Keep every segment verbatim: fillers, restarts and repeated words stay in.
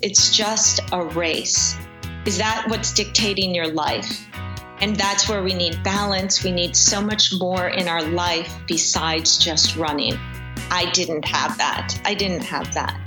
it's just a race. Is that what's dictating your life? And that's where we need balance. We need so much more in our life besides just running. I didn't have that. I didn't have that.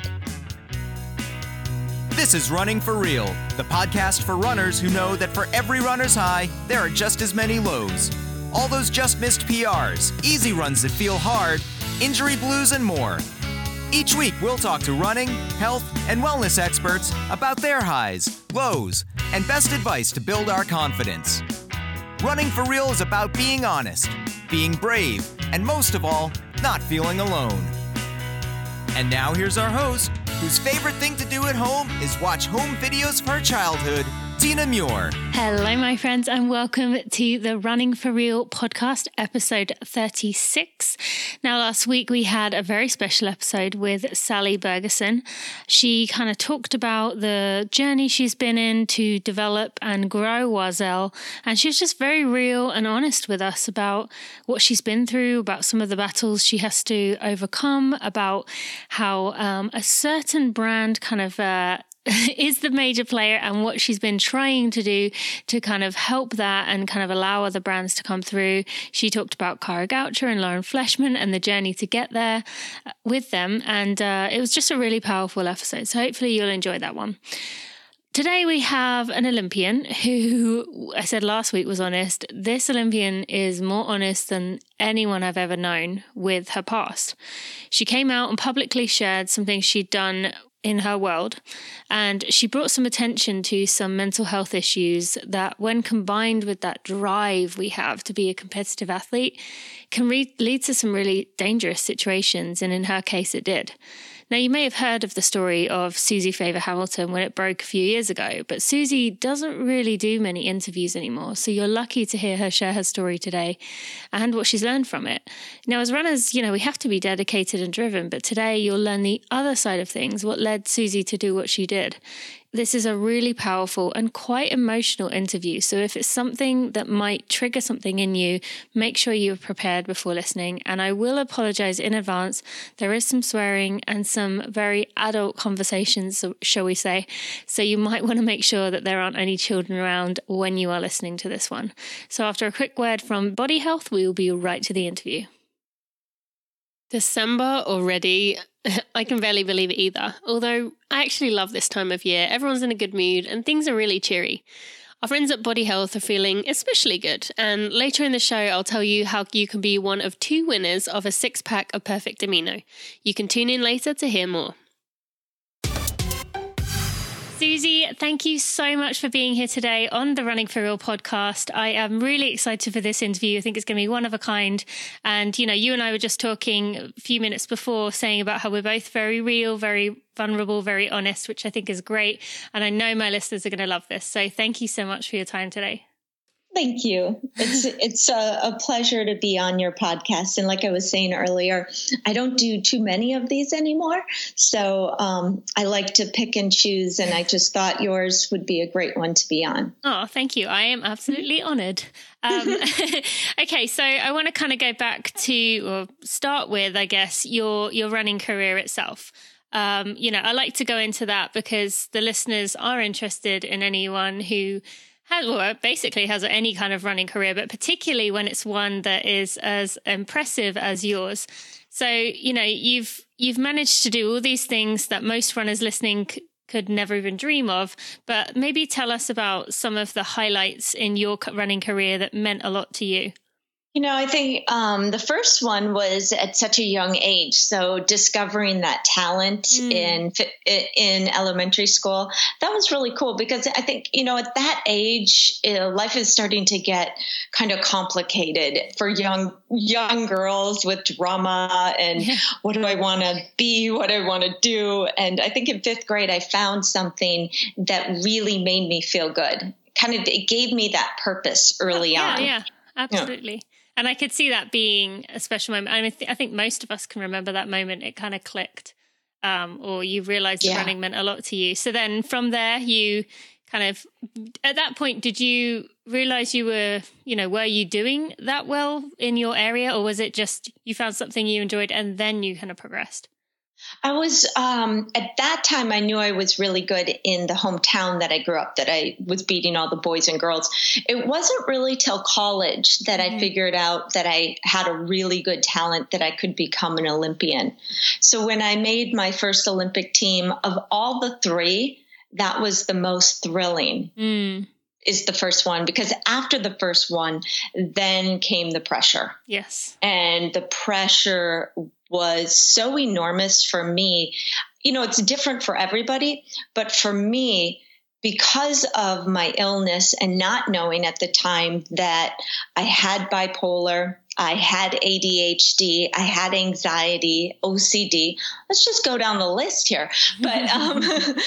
This is Running for Real, the podcast for runners who know that for every runner's high, there are just as many lows. All those just missed P Rs, easy runs that feel hard, injury blues, and more. Each week, we'll talk to running, health, and wellness experts about their highs, lows, and best advice to build our confidence. Running for Real is about being honest, being brave, and most of all, not feeling alone. And now here's our host, whose favorite thing to do at home is watch home videos of her childhood, Tina Muir. Hello, my friends, and welcome to the Running for Real podcast, episode thirty-six. Now, last week we had a very special episode with Sally Bergerson. She kind of talked about the journey she's been in to develop and grow Oiselle, and she was just very real and honest with us about what she's been through, about some of the battles she has to overcome, about how um, a certain brand kind of uh, is the major player and what she's been trying to do to kind of help that and kind of allow other brands to come through. She talked about Kara Goucher and Lauren Fleshman and the journey to get there with them. And uh, it was just a really powerful episode. So hopefully you'll enjoy that one. Today we have an Olympian who I said last week was honest. This Olympian is more honest than anyone I've ever known with her past. She came out and publicly shared some things she'd done in her world, and she brought some attention to some mental health issues that, when combined with that drive we have to be a competitive athlete, can re- lead to some really dangerous situations, and in her case it did. Now, you may have heard of the story of Susie Favor-Hamilton when it broke a few years ago, but Susie doesn't really do many interviews anymore, so you're lucky to hear her share her story today and what she's learned from it. Now, as runners, you know, we have to be dedicated and driven, but today you'll learn the other side of things, what led Susie to do what she did. This is a really powerful and quite emotional interview, so if it's something that might trigger something in you, make sure you're prepared before listening. And I will apologize in advance. There is some swearing and some very adult conversations, shall we say, so you might want to make sure that there aren't any children around when you are listening to this one. So after a quick word from Body Health, we will be right to the interview. December already. I can barely believe it either, although I actually love this time of year. Everyone's in a good mood and things are really cheery. Our friends at Body Health are feeling especially good, and later in the show I'll tell you how you can be one of two winners of a six-pack of Perfect Amino. You can tune in later to hear more. Susie, thank you so much for being here today on the Running for Real podcast. I am really excited for this interview. I think it's going to be one of a kind. And, you know, you and I were just talking a few minutes before saying about how we're both very real, very vulnerable, very honest, which I think is great. And I know my listeners are going to love this. So thank you so much for your time today. Thank you. It's it's a, a pleasure to be on your podcast. And like I was saying earlier, I don't do too many of these anymore. So um, I like to pick and choose. And I just thought yours would be a great one to be on. Oh, thank you. I am absolutely honored. Um, okay, so I want to kind of go back to, or start with, I guess, your your running career itself. Um, you know, I like to go into that because the listeners are interested in anyone who has, well, basically has any kind of running career, but particularly when it's one that is as impressive as yours. So, you know, you've you've managed to do all these things that most runners listening c- could never even dream of, but maybe tell us about some of the highlights in your running career that meant a lot to you. You know, I think um, the first one was at such a young age. So discovering that talent mm. in in elementary school, that was really cool because I think, you know, at that age, uh, life is starting to get kind of complicated for young young girls with drama and yeah. what do I want to be, what I want to do. And I think in fifth grade, I found something that really made me feel good. Kind of, it gave me that purpose early yeah, on. Yeah, absolutely. Yeah. And I could see that being a special moment. I mean, I think most of us can remember that moment. It kind of clicked, um, or you realized yeah. running meant a lot to you. So then from there, you kind of, at that point, did you realize you were, you know, were you doing that well in your area, or was it just you found something you enjoyed and then you kind of progressed? I was, um, at that time, I knew I was really good in the hometown that I grew up, that I was beating all the boys and girls. It wasn't really till college that mm-hmm. I figured out that I had a really good talent that I could become an Olympian. So when I made my first Olympic team, of all the three, that was the most thrilling. Mm. Is the first one, because after the first one, then came the pressure. Yes. And the pressure was so enormous for me. You know, it's different for everybody, but for me, because of my illness and not knowing at the time that I had bipolar, I had A D H D, I had anxiety, O C D. Let's just go down the list here. But um,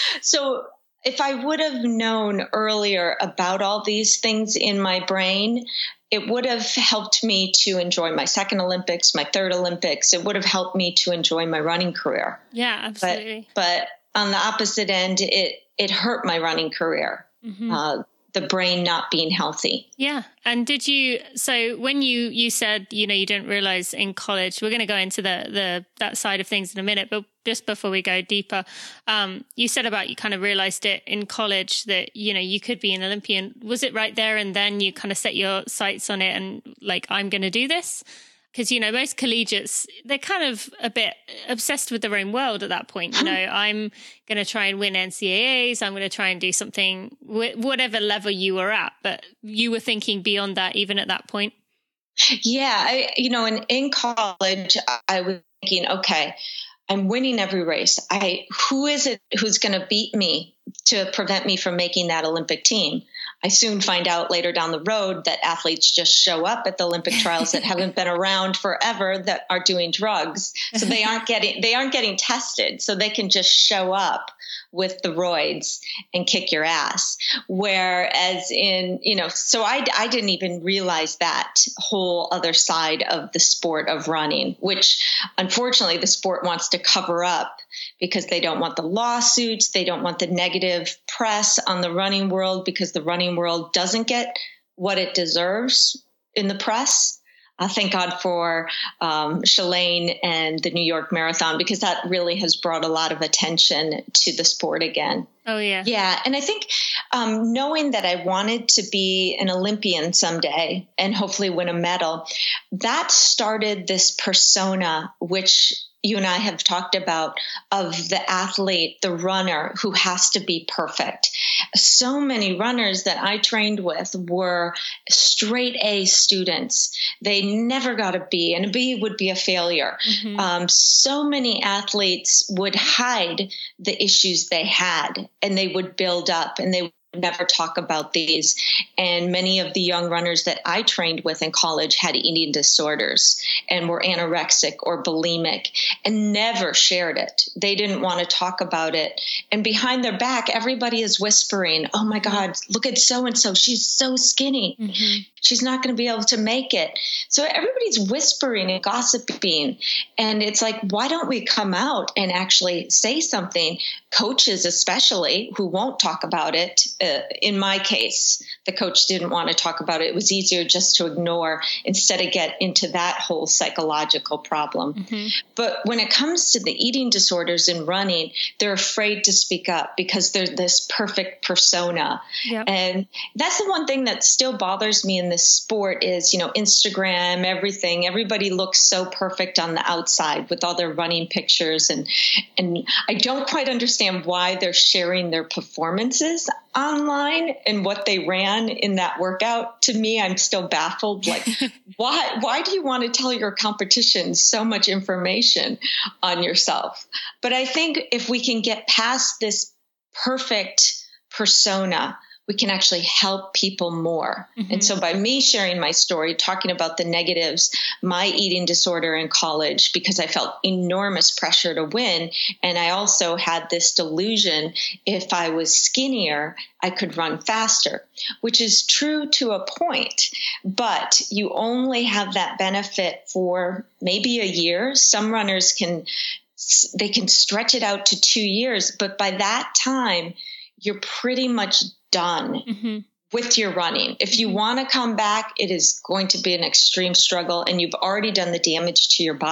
so if I would have known earlier about all these things in my brain, it would have helped me to enjoy my second Olympics, my third Olympics. It would have helped me to enjoy my running career. Yeah, absolutely. But, but on the opposite end, it, it hurt my running career. Mm-hmm. Uh, the brain not being healthy. Yeah. And did you, so when you, you said, you know, you didn't realize in college, we're going to go into the, the, that side of things in a minute, but just before we go deeper, um, you said about, you kind of realized it in college that, you know, you could be an Olympian. Was it right there and then you kind of set your sights on it and like, I'm going to do this? Because, you know, most collegiates, they're kind of a bit obsessed with their own world at that point. You know, I'm going to try and win N C A As. I'm going to try and do something, whatever level you were at. But you were thinking beyond that, even at that point? Yeah. I, you know, in, in college, I was thinking, okay, I'm winning every race. I, who is it who's going to beat me to prevent me from making that Olympic team? I soon find out later down the road that athletes just show up at the Olympic trials that haven't been around forever, that are doing drugs. So they aren't getting, they aren't getting tested. So they can just show up with the roids and kick your ass. Whereas in, you know, so I, I didn't even realize that whole other side of the sport of running, which unfortunately the sport wants to cover up because they don't want the lawsuits. They don't want the negative press on the running world, because the running world doesn't get what it deserves in the press. Uh, thank God for um, Shalane and the New York Marathon, because that really has brought a lot of attention to the sport again. Oh, yeah. Yeah. And I think um, knowing that I wanted to be an Olympian someday and hopefully win a medal, that started this persona, which you and I have talked about, of the athlete, the runner who has to be perfect. So many runners that I trained with were straight A students. They never got a B, and a B would be a failure. Mm-hmm. Um, so many athletes would hide the issues they had, and they would build up, and they would never talk about these. And many of the young runners that I trained with in college had eating disorders and were anorexic or bulimic and never shared it. They didn't want to talk about it. And behind their back, everybody is whispering, oh my God, look at so-and-so. She's so skinny. Mm-hmm. She's not going to be able to make it. So everybody's whispering and gossiping. And it's like, why don't we come out and actually say something? Coaches, especially, who won't talk about it. Uh, in my case, the coach didn't want to talk about it. It was easier just to ignore instead of get into that whole psychological problem. Mm-hmm. But when it comes to the eating disorders in running, they're afraid to speak up because they're this perfect persona. Yep. And that's the one thing that still bothers me in this sport is, you know, Instagram, everything, everybody looks so perfect on the outside with all their running pictures. And, and I don't quite understand why they're sharing their performances online and what they ran in that workout. To me, I'm still baffled. Like, why, why do you want to tell your competition so much information on yourself? But I think if we can get past this perfect persona, we can actually help people more. Mm-hmm. And so by me sharing my story, talking about the negatives, my eating disorder in college, because I felt enormous pressure to win. And I also had this delusion, if I was skinnier, I could run faster, which is true to a point. But you only have that benefit for maybe a year. Some runners can, they can stretch it out to two years. But by that time, you're pretty much done mm-hmm. with your running. If you want to come back, it is going to be an extreme struggle, and you've already done the damage to your body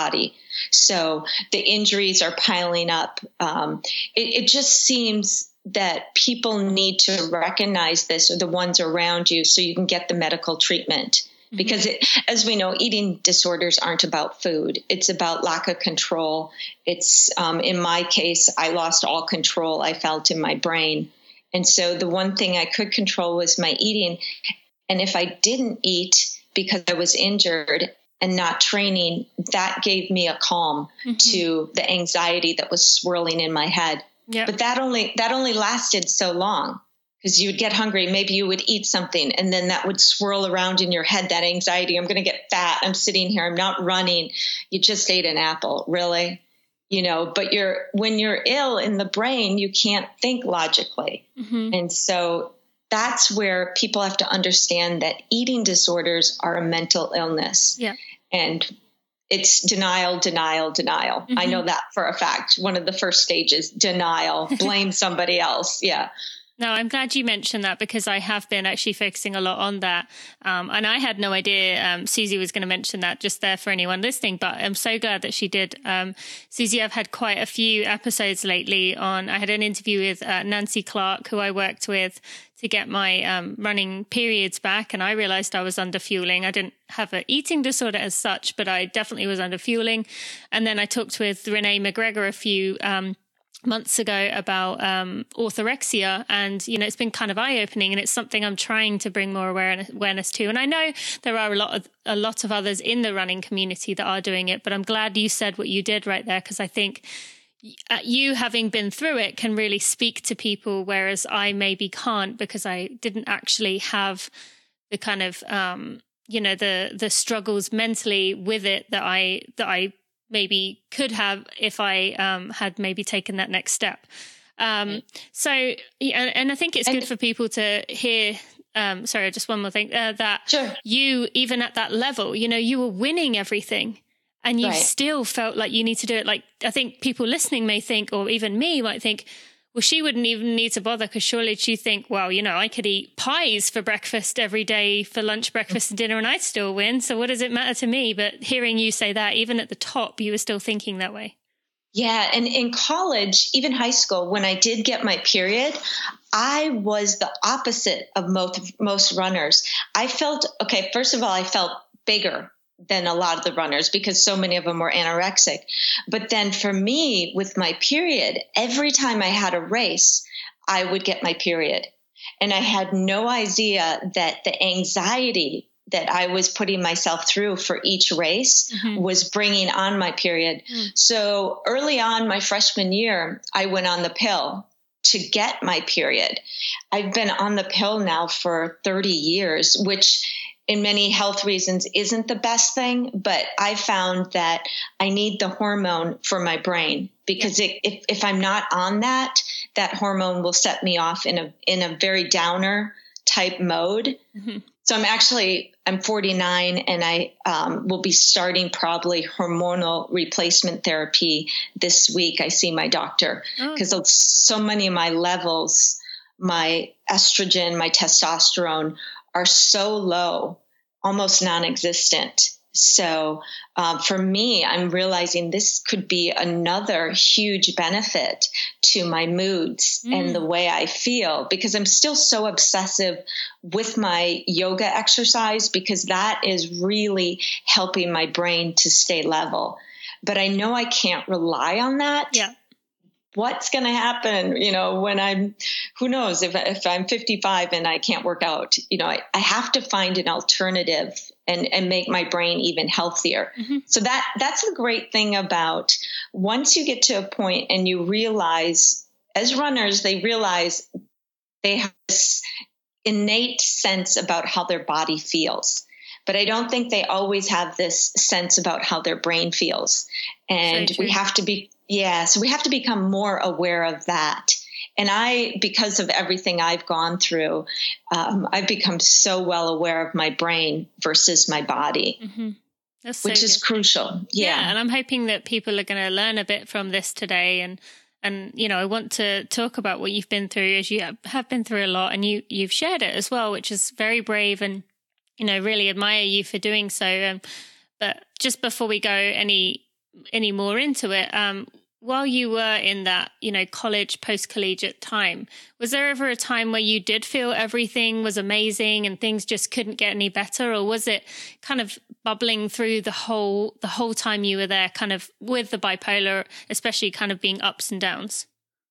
So the injuries are piling up. Um, it, it just seems that people need to recognize this, or the ones around you, so you can get the medical treatment. Mm-hmm. Because it, as we know, eating disorders aren't about food. It's about lack of control. It's, um, in my case, I lost all control I felt in my brain. And so the one thing I could control was my eating. And if I didn't eat because I was injured and not training, that gave me a calm mm-hmm. to the anxiety that was swirling in my head. Yep. But that only that only lasted so long, because you would get hungry. Maybe you would eat something, and then that would swirl around in your head, that anxiety. I'm going to get fat. I'm sitting here. I'm not running. You just ate an apple. Really? You know, but you're when you're ill in the brain, you can't think logically. Mm-hmm. And so that's where people have to understand that eating disorders are a mental illness. Yeah. And it's denial, denial, denial. Mm-hmm. I know that for a fact. One of the first stages, denial, blame somebody else. Yeah. No, I'm glad you mentioned that, because I have been actually focusing a lot on that. Um, and I had no idea um, Susie was going to mention that, just there for anyone listening. But I'm so glad that she did. Um, Susie, I've had quite a few episodes lately on, I had an interview with uh, Nancy Clark, who I worked with to get my um, running periods back. And I realized I was under fueling. I didn't have an eating disorder as such, but I definitely was under fueling. And then I talked with Renee McGregor a few um months ago about um, orthorexia, and you know, it's been kind of eye-opening, and it's something I'm trying to bring more awareness, awareness to. And I know there are a lot of a lot of others in the running community that are doing it, but I'm glad you said what you did right there, because I think you, having been through it, can really speak to people, whereas I maybe can't, because I didn't actually have the kind of um, you know the the struggles mentally with it that I that I. maybe could have if I um, had maybe taken that next step. Um, so, yeah, and I think it's good for people to hear, um, sorry, just one more thing, uh, that sure. you, even at that level, you know, you were winning everything and you right. still felt like you need to do it. Like, I think people listening may think, or even me might think, well, she wouldn't even need to bother, because surely she'd think, well, you know, I could eat pies for breakfast every day, for lunch, breakfast and dinner, and I'd still win. So what does it matter to me? But hearing you say that, even at the top, you were still thinking that way. Yeah. And in college, even high school, when I did get my period, I was the opposite of most, most runners. I felt, okay, first of all, I felt bigger than a lot of the runners, because so many of them were anorexic. But then for me, with my period, every time I had a race, I would get my period. And I had no idea that the anxiety that I was putting myself through for each race mm-hmm. was bringing on my period. Mm. So early on, my freshman year, I went on the pill to get my period. I've been on the pill now for thirty years, which in many health reasons isn't the best thing, but I found that I need the hormone for my brain, because yeah. it, if, if I'm not on that, that hormone will set me off in a, in a very downer type mode. Mm-hmm. So I'm actually, I'm forty-nine, and I um, will be starting probably hormonal replacement therapy this week. I see my doctor, because oh. so many of my levels, my estrogen, my testosterone are so low, almost non-existent. So um, for me, I'm realizing this could be another huge benefit to my moods mm. and the way I feel, because I'm still so obsessive with my yoga exercise, because that is really helping my brain to stay level. But I know I can't rely on that. Yeah. What's going to happen, you know, when I'm, who knows, if, if I'm fifty-five and I can't work out, you know, I, I have to find an alternative and, and make my brain even healthier. Mm-hmm. So that, that's the great thing about once you get to a point and you realize, as runners, they realize they have this innate sense about how their body feels. But I don't think they always have this sense about how their brain feels. And we have to be, yeah, so we have to become more aware of that. And I, because of everything I've gone through, um, I've become so well aware of my brain versus my body, mm-hmm. That's so which is good. Crucial. Yeah. yeah. And I'm hoping that people are going to learn a bit from this today. And, and, you know, I want to talk about what you've been through, as you have been through a lot, and you, you've shared it as well, which is very brave, and, you know, really admire you for doing so. Um, but just before we go any any more into it. Um, while you were in that, you know, college, post-collegiate time, was there ever a time where you did feel everything was amazing and things just couldn't get any better? Or was it kind of bubbling through the whole, the whole time you were there, kind of with the bipolar, especially kind of being ups and downs?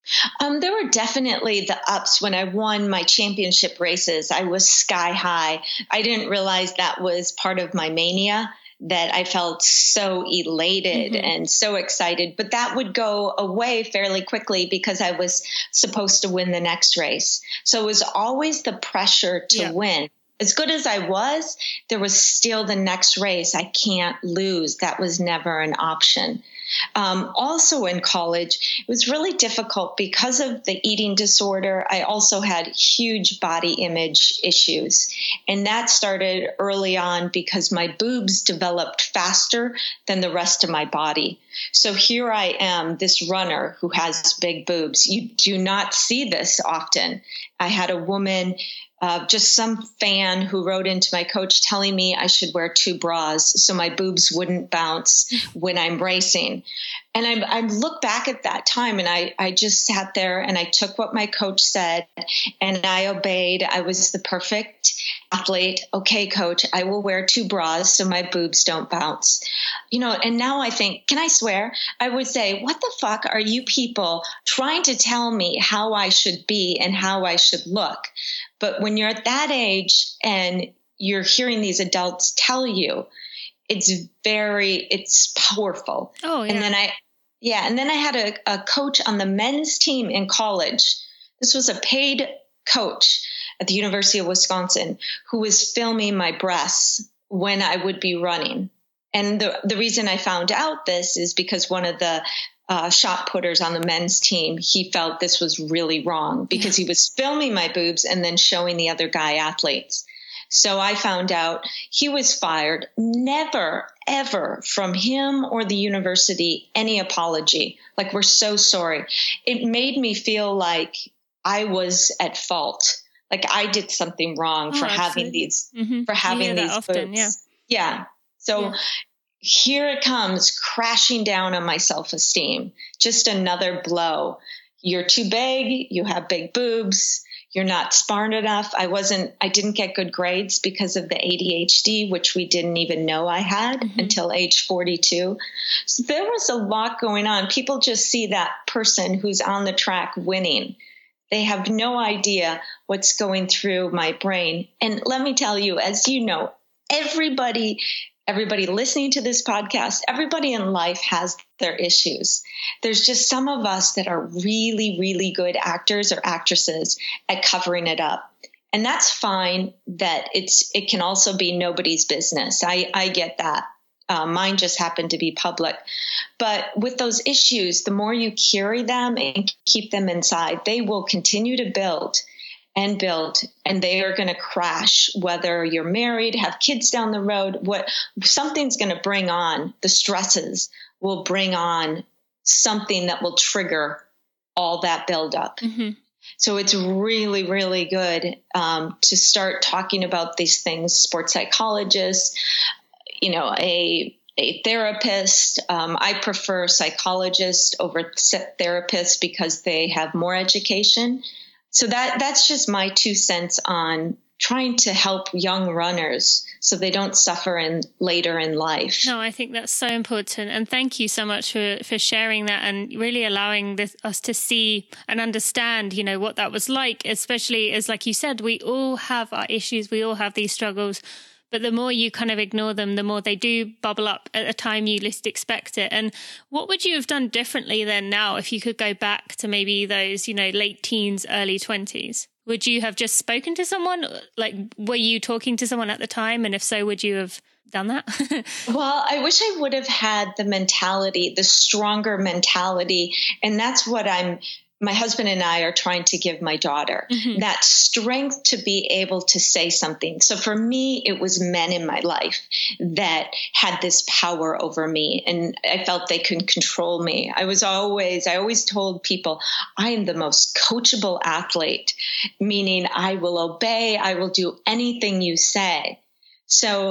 Um, there were definitely the ups. When I won my championship races, I was sky high. I didn't realize that was part of my mania, that I felt so elated mm-hmm. and so excited, but that would go away fairly quickly because I was supposed to win the next race. So it was always the pressure to yeah. win. As good as I was, there was still the next race. I can't lose. That was never an option. Um, also in college, it was really difficult because of the eating disorder. I also had huge body image issues. And that started early on because my boobs developed faster than the rest of my body. So here I am, this runner who has big boobs. You do not see this often. I had a woman Uh, just some fan who wrote into my coach telling me I should wear two bras so my boobs wouldn't bounce when I'm racing. And I, I look back at that time and I, I just sat there and I took what my coach said and I obeyed. I was the perfect athlete. Okay, coach, I will wear two bras so my boobs don't bounce. You know, and now I think, can I swear? I would say, what the fuck are you people trying to tell me how I should be and how I should look? But when you're at that age and you're hearing these adults tell you, it's very, it's powerful. Oh, yeah. And then I, yeah. And then I had a, a coach on the men's team in college. This was a paid coach at the University of Wisconsin who was filming my breasts when I would be running. And the, the reason I found out this is because one of the Uh, shot putters on the men's team, he felt this was really wrong because he was filming my boobs and then showing the other guy athletes. So I found out he was fired. Never, ever from him or the university, any apology. Like, we're so sorry. It made me feel like I was at fault. Like I did something wrong oh, for absolutely. having these, mm-hmm. for having these often, boobs. Yeah. Yeah. So yeah. Here it comes crashing down on my self-esteem. Just another blow. You're too big. You have big boobs. You're not smart enough. I wasn't, I didn't get good grades because of the A D H D, which we didn't even know I had mm-hmm. until age forty-two. So there was a lot going on. People just see that person who's on the track winning. They have no idea what's going through my brain. And let me tell you, as you know, everybody Everybody listening to this podcast, everybody in life has their issues. There's just some of us that are really, really good actors or actresses at covering it up. And that's fine. That it's it can also be nobody's business. I, I get that. Uh, mine just happened to be public. But with those issues, the more you carry them and keep them inside, they will continue to build and build, and they are going to crash, whether you're married, have kids down the road, what something's going to bring on, the stresses will bring on something that will trigger all that buildup. Mm-hmm. So it's really, really good um, to start talking about these things. Sports psychologists, you know, a a therapist. Um, I prefer psychologists over therapists because they have more education. So that that's just my two cents on trying to help young runners so they don't suffer in later in life. No, I think that's so important. And thank you so much for, for sharing that and really allowing this, us to see and understand, you know, what that was like, especially as, like you said, we all have our issues. We all have these struggles. But the more you kind of ignore them, the more they do bubble up at a time you least expect it. And what would you have done differently then now if you could go back to maybe those, you know, late teens, early twenties? Would you have just spoken to someone? Like, were you talking to someone at the time? And if so, would you have done that? Well, I wish I would have had the mentality, the stronger mentality. And that's what I'm my husband and I are trying to give my daughter, mm-hmm. that strength to be able to say something. So for me, it was men in my life that had this power over me, and I felt they could control me. I was always, I always told people, I am the most coachable athlete, meaning I will obey, I will do anything you say. So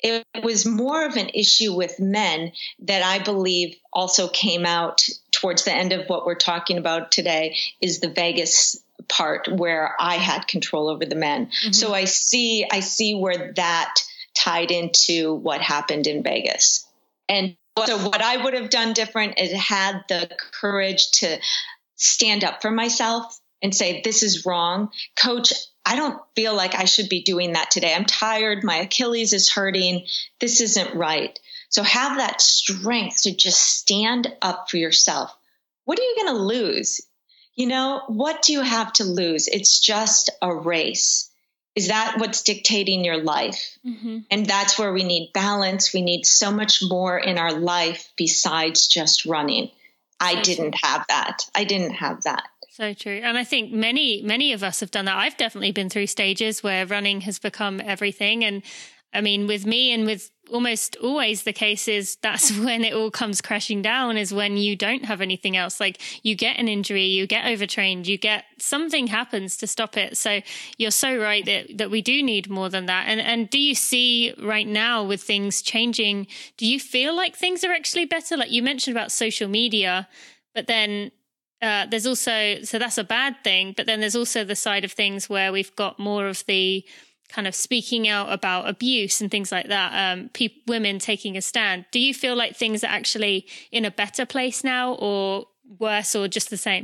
it was more of an issue with men that I believe also came out towards the end of what we're talking about today, is the Vegas part where I had control over the men. Mm-hmm. So I see, I see where that tied into what happened in Vegas. And so what I would have done different is had the courage to stand up for myself and say, this is wrong. Coach, I don't feel like I should be doing that today. I'm tired. My Achilles is hurting. This isn't right. So have that strength to just stand up for yourself. What are you going to lose? You know, what do you have to lose? It's just a race. Is that what's dictating your life? Mm-hmm. And that's where we need balance. We need so much more in our life besides just running. So I didn't true. have that. I didn't have that. So true. And I think many, many of us have done that. I've definitely been through stages where running has become everything. And I mean, with me and with almost always the case is that's when it all comes crashing down, is when you don't have anything else. Like you get an injury, you get overtrained, you get something happens to stop it. So you're so right that, that we do need more than that. And and do you see right now with things changing, do you feel like things are actually better? Like you mentioned about social media, but then uh, there's also, so that's a bad thing, but then there's also the side of things where we've got more of the kind of speaking out about abuse and things like that, um, pe- women taking a stand. Do you feel like things are actually in a better place now, or worse, or just the same?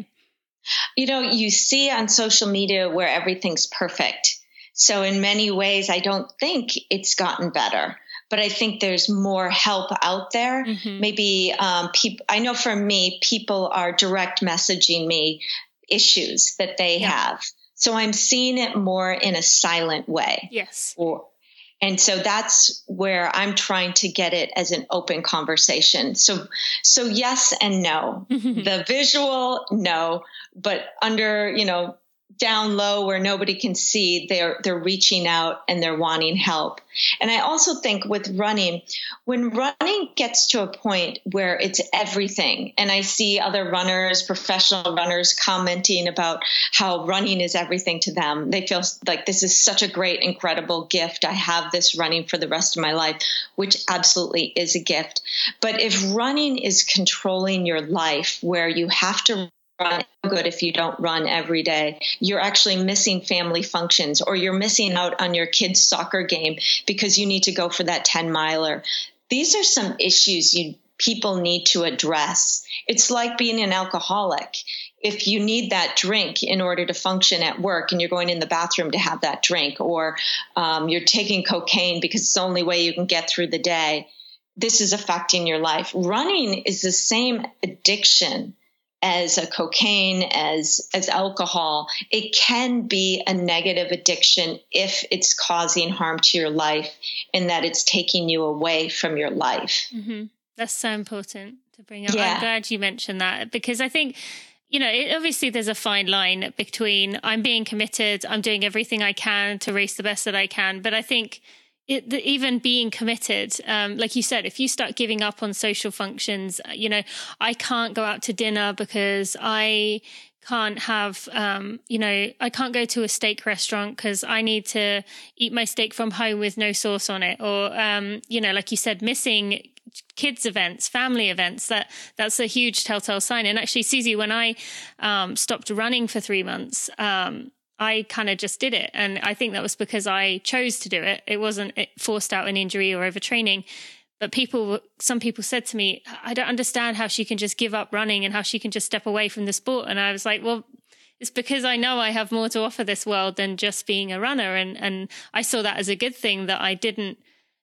You know, you see on social media where everything's perfect. So in many ways, I don't think it's gotten better, but I think there's more help out there. Mm-hmm. Maybe um, people, I know for me, people are direct messaging me issues that they yeah. have. So I'm seeing it more in a silent way. Yes. Or, and so that's where I'm trying to get it as an open conversation. So, so yes and no. The visual, no, but under, you know, down low where nobody can see, they're they're reaching out and they're wanting help. And I also think with running, when running gets to a point where it's everything, and I see other runners, professional runners commenting about how running is everything to them. They feel like this is such a great, incredible gift. I have this running for the rest of my life, which absolutely is a gift. But if running is controlling your life, where you have to run good if you don't run every day, you're actually missing family functions, or you're missing out on your kid's soccer game because you need to go for that ten miler. These are some issues you people need to address. It's like being an alcoholic. If you need that drink in order to function at work and you're going in the bathroom to have that drink, or um, you're taking cocaine because it's the only way you can get through the day, this is affecting your life. Running is the same addiction as a cocaine, as as alcohol. It can be a negative addiction if it's causing harm to your life and that it's taking you away from your life. Mm-hmm. That's so important to bring up. Yeah. I'm glad you mentioned that, because I think, you know, it, obviously there's a fine line between I'm being committed, I'm doing everything I can to race the best that I can. But I think It, the, even being committed, um, like you said, if you start giving up on social functions, you know, I can't go out to dinner because I can't have, um, you know, I can't go to a steak restaurant because I need to eat my steak from home with no sauce on it. Or, um, you know, like you said, missing kids events, family events, that that's a huge telltale sign. And actually, Susie, when I um, stopped running for three months, um, I kind of just did it. And I think that was because I chose to do it. It wasn't it forced out an injury or overtraining. But people, some people said to me, I don't understand how she can just give up running and how she can just step away from the sport. And I was like, well, it's because I know I have more to offer this world than just being a runner. And, and I saw that as a good thing, that I didn't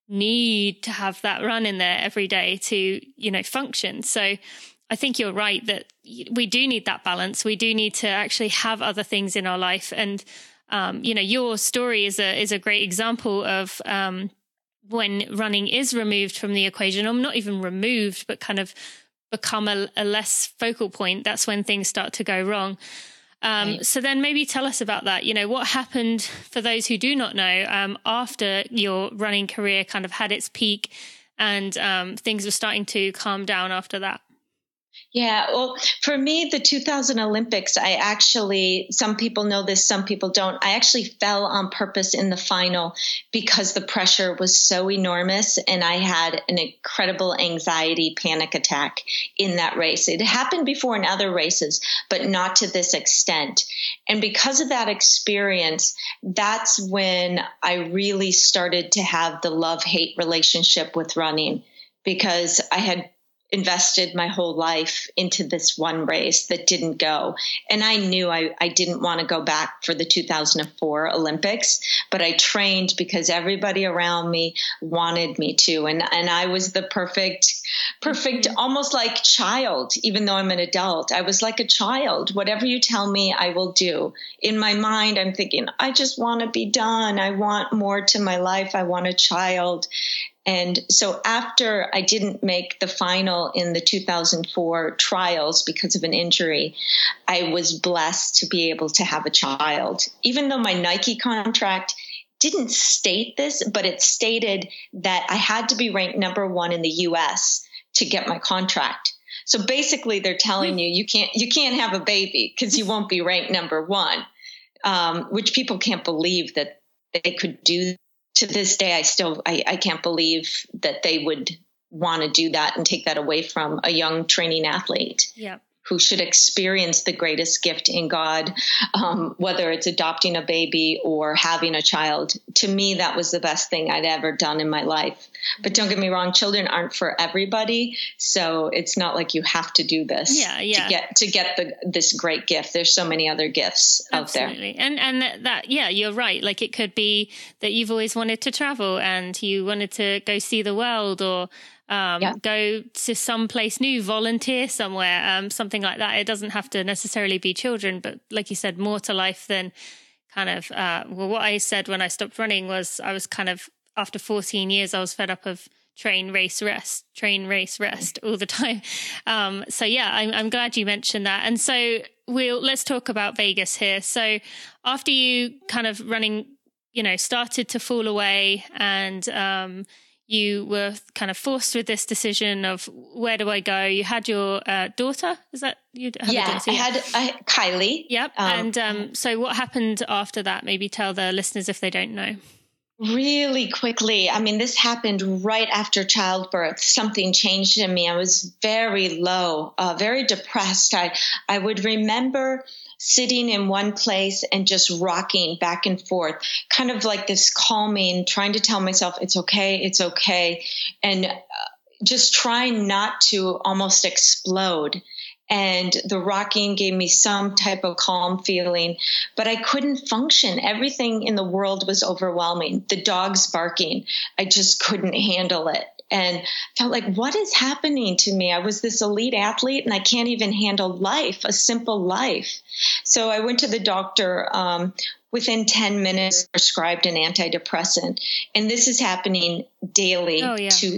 need to have that run in there every day to, you know, function. So I think you're right that we do need that balance. We do need to actually have other things in our life. And, um, you know, your story is a is a great example of um, when running is removed from the equation, or not even removed, but kind of become a, a less focal point. That's when things start to go wrong. Um, right. So then maybe tell us about that. You know, what happened, for those who do not know, um, after your running career kind of had its peak and um, things were starting to calm down after that? Yeah, well, for me, the two thousand Olympics, I actually, some people know this, some people don't. I actually fell on purpose in the final because the pressure was so enormous and I had an incredible anxiety panic attack in that race. It happened before in other races, but not to this extent. And because of that experience, that's when I really started to have the love-hate relationship with running, because I had invested my whole life into this one race that didn't go. And I knew I, I didn't want to go back for the two thousand four Olympics, but I trained because everybody around me wanted me to. And, and I was the perfect, perfect, mm-hmm. almost like child, even though I'm an adult. I was like a child. Whatever you tell me, I will do. In my mind, I'm thinking, I just want to be done. I want more to my life. I want a child. And so after I didn't make the final in the two thousand four trials because of an injury, I was blessed to be able to have a child. Even though my Nike contract didn't state this, but it stated that I had to be ranked number one in the U S to get my contract. So basically they're telling you, you can't, you can't have a baby because you won't be ranked number one, um, which people can't believe that they could do. To this day, I still, I, I can't believe that they would want to do that and take that away from a young training athlete. Yeah. Who should experience the greatest gift in God, um, whether it's adopting a baby or having a child. To me, that was the best thing I'd ever done in my life. But don't get me wrong, children aren't for everybody. So it's not like you have to do this yeah, yeah. to get to get the this great gift. There's so many other gifts Absolutely. out there. And and that, that, yeah, you're right. Like it could be that you've always wanted to travel and you wanted to go see the world, or Um, yeah. go to some place new, volunteer somewhere, um, something like that. It doesn't have to necessarily be children, but like you said, more to life than kind of, uh, well, what I said when I stopped running was I was kind of, after fourteen years, I was fed up of train, race, rest, train, race, rest all the time. Um, so yeah, I'm, I'm glad you mentioned that. And so we'll, let's talk about Vegas here. So after you kind of running, you know, started to fall away and, um, you were kind of forced with this decision of where do I go? You had your uh, daughter, is that you? Have yeah, a daughter? I had I, Kylie. Yep. Um, and um, so what happened after that? Maybe tell the listeners if they don't know. Really quickly. I mean, this happened right after childbirth. Something changed in me. I was very low, uh, very depressed. I, I would remember sitting in one place and just rocking back and forth, kind of like this calming, trying to tell myself it's okay, it's okay, and uh, just trying not to almost explode. And the rocking gave me some type of calm feeling, but I couldn't function. Everything in the world was overwhelming. The dogs barking, I just couldn't handle it. And felt like, what is happening to me? I was this elite athlete and I can't even handle life, a simple life. So I went to the doctor, um, within ten minutes, prescribed an antidepressant. And this is happening daily oh, yeah. to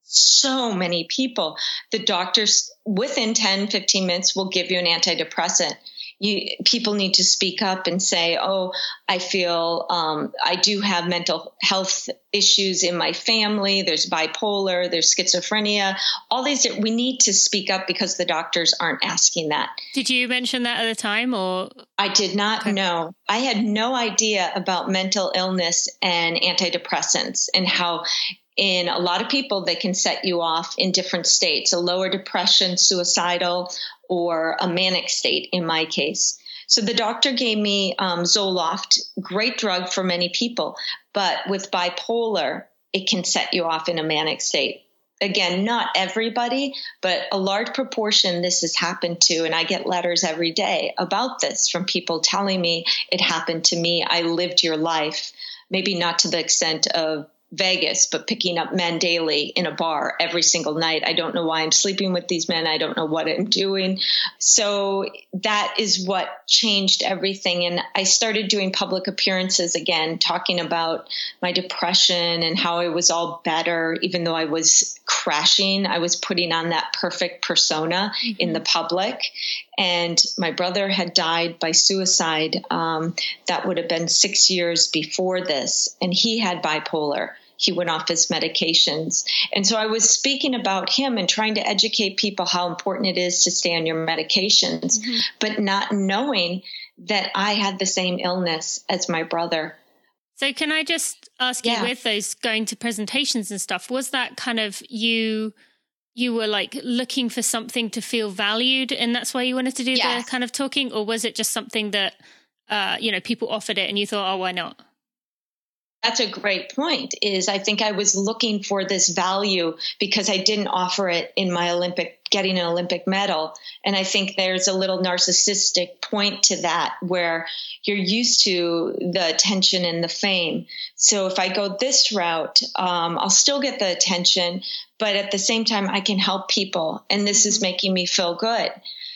so many people. The doctors within ten, fifteen minutes will give you an antidepressant. You, people need to speak up and say, oh, I feel um, I do have mental health issues in my family. There's bipolar, there's schizophrenia, all these. We need to speak up because the doctors aren't asking that. Did you mention that at the time, or? I did not okay. know. I had no idea about mental illness and antidepressants and how in a lot of people, they can set you off in different states, a lower depression, suicidal, or a manic state in my case. So the doctor gave me um, Zoloft, great drug for many people, but with bipolar, it can set you off in a manic state. Again, not everybody, but a large proportion this has happened to, and I get letters every day about this from people telling me it happened to me. I lived your life, maybe not to the extent of Vegas, but picking up men daily in a bar every single night. I don't know why I'm sleeping with these men. I don't know what I'm doing. So that is what changed everything. And I started doing public appearances again, talking about my depression and how I was all better, even though I was crashing. I was putting on that perfect persona mm-hmm. in the public. And my brother had died by suicide. Um, that would have been six years before this. And he had bipolar. he went off his medications. And so I was speaking about him and trying to educate people how important it is to stay on your medications, mm-hmm. but not knowing that I had the same illness as my brother. So can I just ask yeah. you, with those going to presentations and stuff, was that kind of you, you were like looking for something to feel valued and that's why you wanted to do yes. the kind of talking? Or was it just something that, uh, you know, people offered it and you thought, oh, why not? That's a great point, is I think I was looking for this value because I didn't offer it in my Olympic, getting an Olympic medal. And I think there's a little narcissistic point to that where you're used to the attention and the fame. So if I go this route, um, I'll still get the attention, but at the same time, I can help people. And this is making me feel good.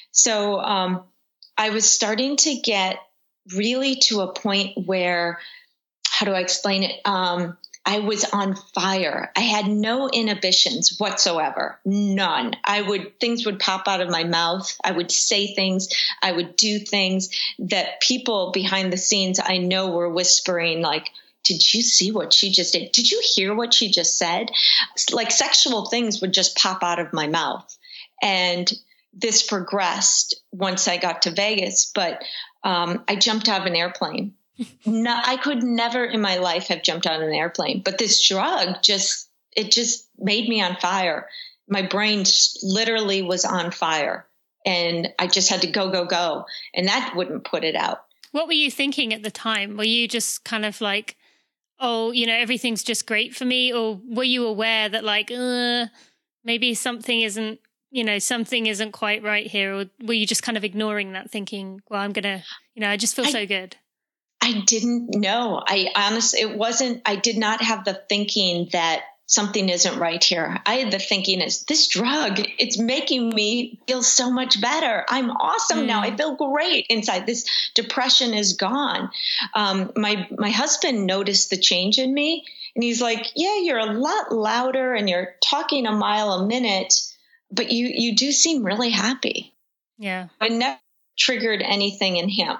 So um, I was starting to get really to a point where, how do I explain it? Um, I was on fire. I had no inhibitions whatsoever. None. I would, things would pop out of my mouth. I would say things. I would do things that people behind the scenes I know were whispering like, did you see what she just did? Did you hear what she just said? Like sexual things would just pop out of my mouth. And this progressed once I got to Vegas, but um, I jumped out of an airplane. No, I could never in my life have jumped out of an airplane, but this drug just, it just made me on fire. My brain literally was on fire and I just had to go, go, go. And that wouldn't put it out. What were you thinking at the time? Were you just kind of like, oh, you know, everything's just great for me? Or were you aware that like, uh, maybe something isn't, you know, something isn't quite right here? Or were you just kind of ignoring that thinking, well, I'm going to, you know, I just feel I, so good? I didn't know. I honestly, it wasn't, I did not have the thinking that something isn't right here. I had the thinking is this drug, it's making me feel so much better. I'm awesome mm. now. I feel great inside. This depression is gone. Um, my, my husband noticed the change in me and he's like, yeah, you're a lot louder and you're talking a mile a minute, but you, you do seem really happy. Yeah. I never triggered anything in him.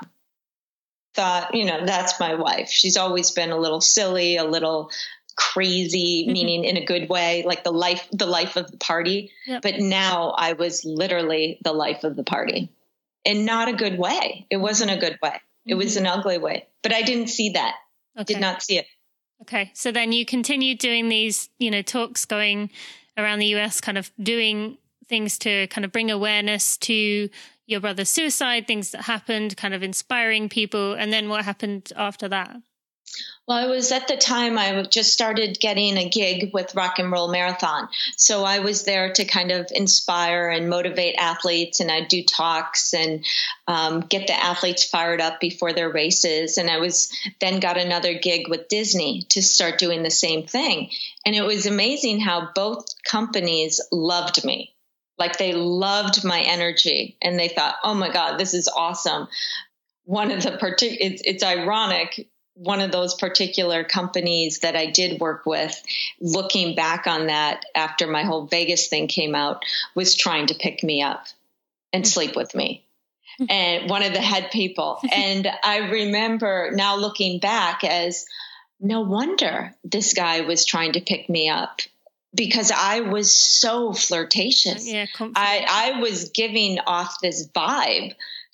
Thought, you know, that's my wife. She's always been a little silly, a little crazy, mm-hmm. meaning in a good way, like the life, the life of the party. Yep. But now I was literally the life of the party, and not a good way. It wasn't a good way. Mm-hmm. It was an ugly way, but I didn't see that. Okay. Did not see it. Okay. So then you continued doing these, you know, talks going around the U S, kind of doing things to kind of bring awareness to your brother's suicide, things that happened, kind of inspiring people. And then what happened after that? Well, I was at the time I just started getting a gig with Rock and Roll Marathon. So I was there to kind of inspire and motivate athletes, and I'd do talks and um, get the athletes fired up before their races. And I was then got another gig with Disney to start doing the same thing. And it was amazing how both companies loved me. Like they loved my energy and they thought, oh my God, this is awesome. One of the partic- it's, it's ironic. One of those particular companies that I did work with, looking back on that after my whole Vegas thing came out, was trying to pick me up and mm-hmm. sleep with me. And one of the head people. And I remember now looking back as no wonder this guy was trying to pick me up, because I was so flirtatious. Yeah, I, I was giving off this vibe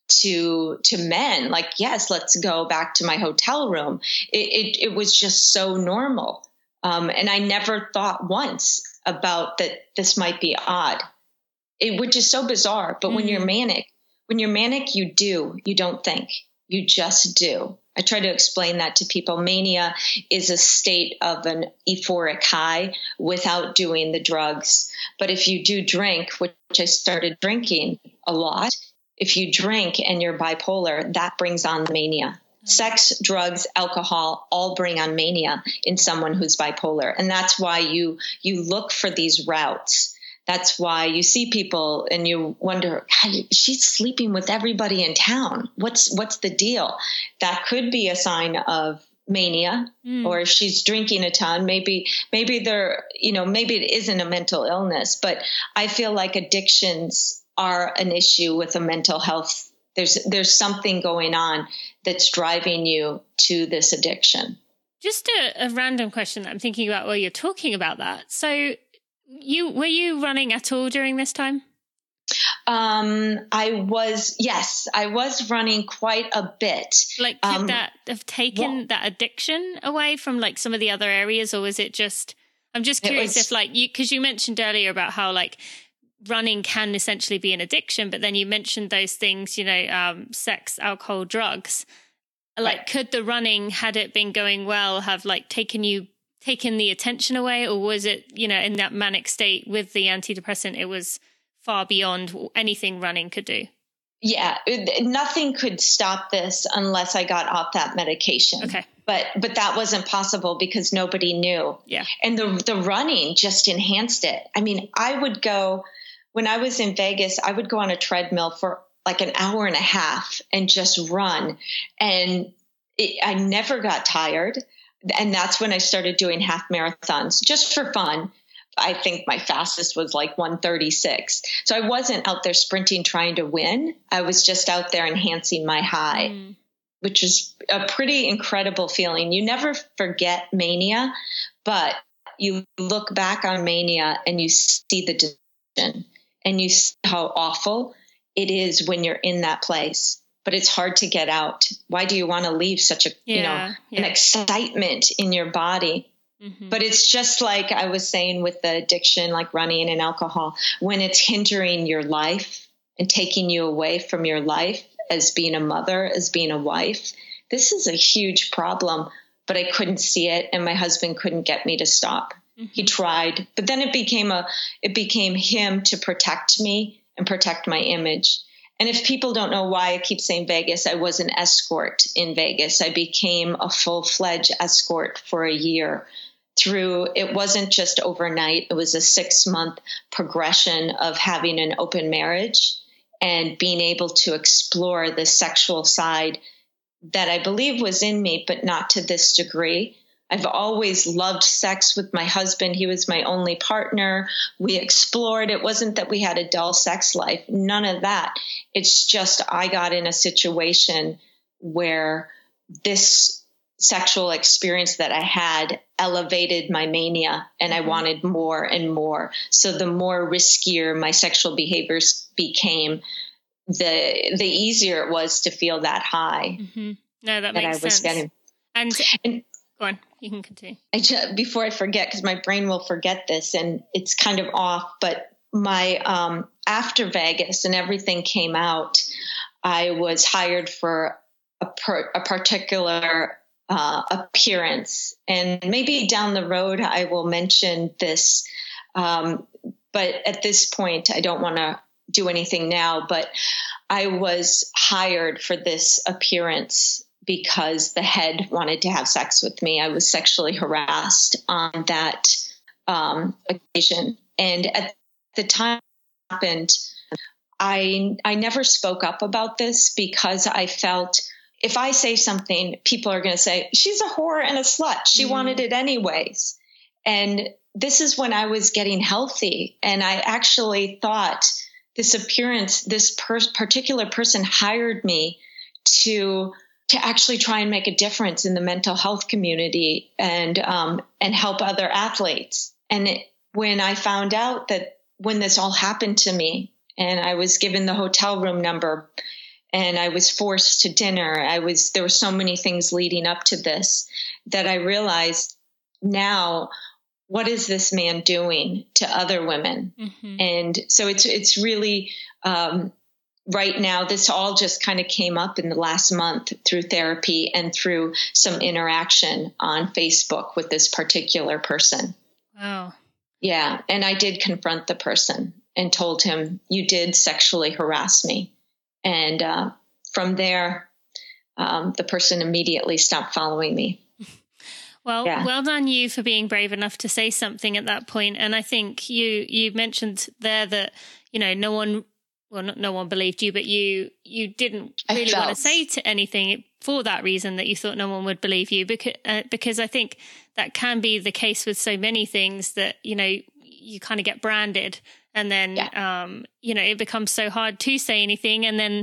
to to men, like, yes, let's go back to my hotel room. It it, it was just so normal. Um, and I never thought once about that this might be odd, it, which is so bizarre. But mm. when you're manic, when you're manic, you do, you don't think, you just do. I try to explain that to people. Mania is a state of an euphoric high without doing the drugs. But if you do drink, which I started drinking a lot, if you drink and you're bipolar, that brings on mania. Sex, drugs, alcohol all bring on mania in someone who's bipolar. And that's why you you look for these routes. That's why you see people and you wonder, hey, she's sleeping with everybody in town. What's what's the deal? That could be a sign of mania, mm. or if she's drinking a ton, maybe maybe they're, you know, maybe it isn't a mental illness. But I feel like addictions are an issue with a mental health. There's there's something going on that's driving you to this addiction. Just a, a random question that I'm thinking about while you're talking about that. So you were you running at all during this time? Um, I was, yes, I was running quite a bit. Like, could um, that have taken well, that addiction away from like some of the other areas, or was it just, I'm just curious was, if like you, because you mentioned earlier about how like running can essentially be an addiction, but then you mentioned those things, you know, um, sex, alcohol, drugs. Like, right. Could the running, had it been going well, have like taken you, taken the attention away, or was it, you know, in that manic state with the antidepressant, it was far beyond anything running could do? Yeah, nothing could stop this unless I got off that medication. Okay. But but that wasn't possible because nobody knew. Yeah. And the the running just enhanced it. I mean, I would go, when I was in Vegas, I would go on a treadmill for like an hour and a half and just run. And it, I never got tired. And that's when I started doing half marathons just for fun. I think my fastest was like one thirty-six. So I wasn't out there sprinting trying to win. I was just out there enhancing my high, mm. which is a pretty incredible feeling. You never forget mania, but you look back on mania and you see the decision and you see how awful it is when you're in that place. But it's hard to get out. Why do you want to leave such a, yeah, you know, yeah. an excitement in your body? Mm-hmm. But it's just like I was saying with the addiction, like running and alcohol, when it's hindering your life and taking you away from your life as being a mother, as being a wife, this is a huge problem, but I couldn't see it. And my husband couldn't get me to stop. Mm-hmm. He tried, but then it became a, it became him to protect me and protect my image. And if people don't know why I keep saying Vegas, I was an escort in Vegas. I became a full-fledged escort for a year. Through, it wasn't just overnight. It was a six month progression of having an open marriage and being able to explore the sexual side that I believe was in me, but not to this degree. I've always loved sex with my husband. He was my only partner. We explored. It wasn't that we had a dull sex life. None of that. It's just I got in a situation where this sexual experience that I had elevated my mania, and I wanted more and more. So the more riskier my sexual behaviors became, the the easier it was to feel that high. Mm-hmm. No, that, that makes I was sense. Getting. And, and go on, you can continue. I just, before I forget, because my brain will forget this, and it's kind of off. But my um, after Vegas and everything came out, I was hired for a, per, a particular Uh, appearance. And maybe down the road, I will mention this. Um, but at this point, I don't want to do anything now, but I was hired for this appearance because the head wanted to have sex with me. I was sexually harassed on that um, occasion. And at the time it happened, I, I never spoke up about this because I felt if I say something, people are going to say, she's a whore and a slut. She mm. wanted it anyways. And this is when I was getting healthy. And I actually thought this appearance, this per- particular person hired me to to actually try and make a difference in the mental health community and um, and help other athletes. And it, when I found out that when this all happened to me and I was given the hotel room number, and I was forced to dinner. I was, there were so many things leading up to this that I realized now, what is this man doing to other women? Mm-hmm. And so it's, it's really, um, right now, this all just kind of came up in the last month through therapy and through some interaction on Facebook with this particular person. Wow. Yeah. And I did confront the person and told him, you did sexually harass me. And uh, from there, um, the person immediately stopped following me. Well, yeah. Well done you for being brave enough to say something at that point. And I think you you mentioned there that, you know, no one, well, not no one believed you, but you you didn't really want to say to anything for that reason, that you thought no one would believe you. Because, uh, because I think that can be the case with so many things that, you know, you kind of get branded. And then, yeah. um, you know, it becomes so hard to say anything. And then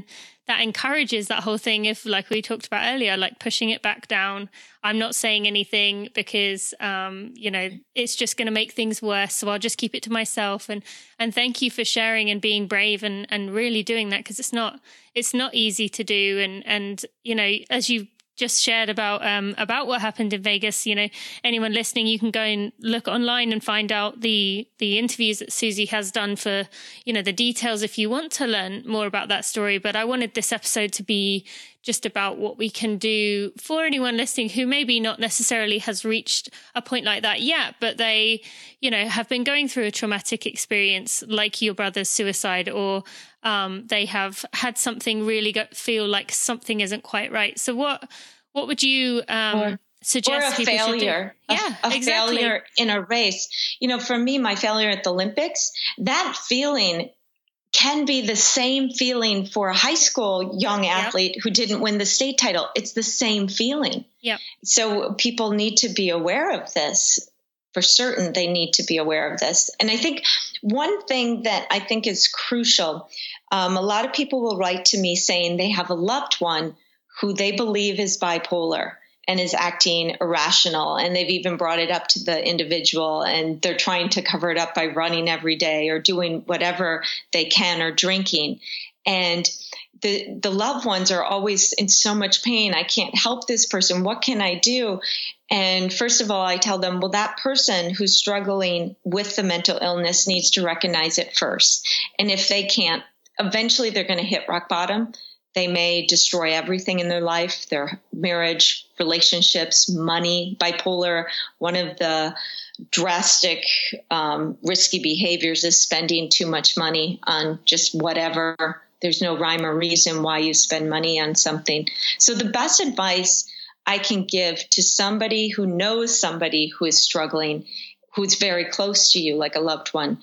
that encourages that whole thing. If, like we talked about earlier, like pushing it back down, I'm not saying anything because, um, you know, it's just going to make things worse. So I'll just keep it to myself. And, and thank you for sharing and being brave and, and really doing that, because it's not, it's not easy to do. And, and, you know, as you just shared about um, about what happened in Vegas, you know, anyone listening, you can go and look online and find out the the interviews that Susie has done for, you know, the details if you want to learn more about that story. But I wanted this episode to be just about what we can do for anyone listening who maybe not necessarily has reached a point like that yet, but they, you know, have been going through a traumatic experience like your brother's suicide, or um, they have had something really go- feel like something isn't quite right. So what what would you um, or, suggest or a people failure, should do? Yeah, a, a exactly. failure in a race. You know, for me, my failure at the Olympics, that feeling can be the same feeling for a high school young athlete yep. who didn't win the state title. It's the same feeling. Yeah. So people need to be aware of this. For certain, they need to be aware of this. And I think one thing that I think is crucial, um, a lot of people will write to me saying they have a loved one who they believe is bipolar and is acting irrational. And they've even brought it up to the individual, and they're trying to cover it up by running every day or doing whatever they can or drinking. And the the loved ones are always in so much pain. I can't help this person. What can I do? And first of all, I tell them, well, that person who's struggling with the mental illness needs to recognize it first. And if they can't, eventually they're going to hit rock bottom. They may destroy everything in their life, their marriage, relationships, money. Bipolar, one of the drastic, um, risky behaviors is spending too much money on just whatever. There's no rhyme or reason why you spend money on something. So the best advice I can give to somebody who knows somebody who is struggling, who's very close to you, like a loved one,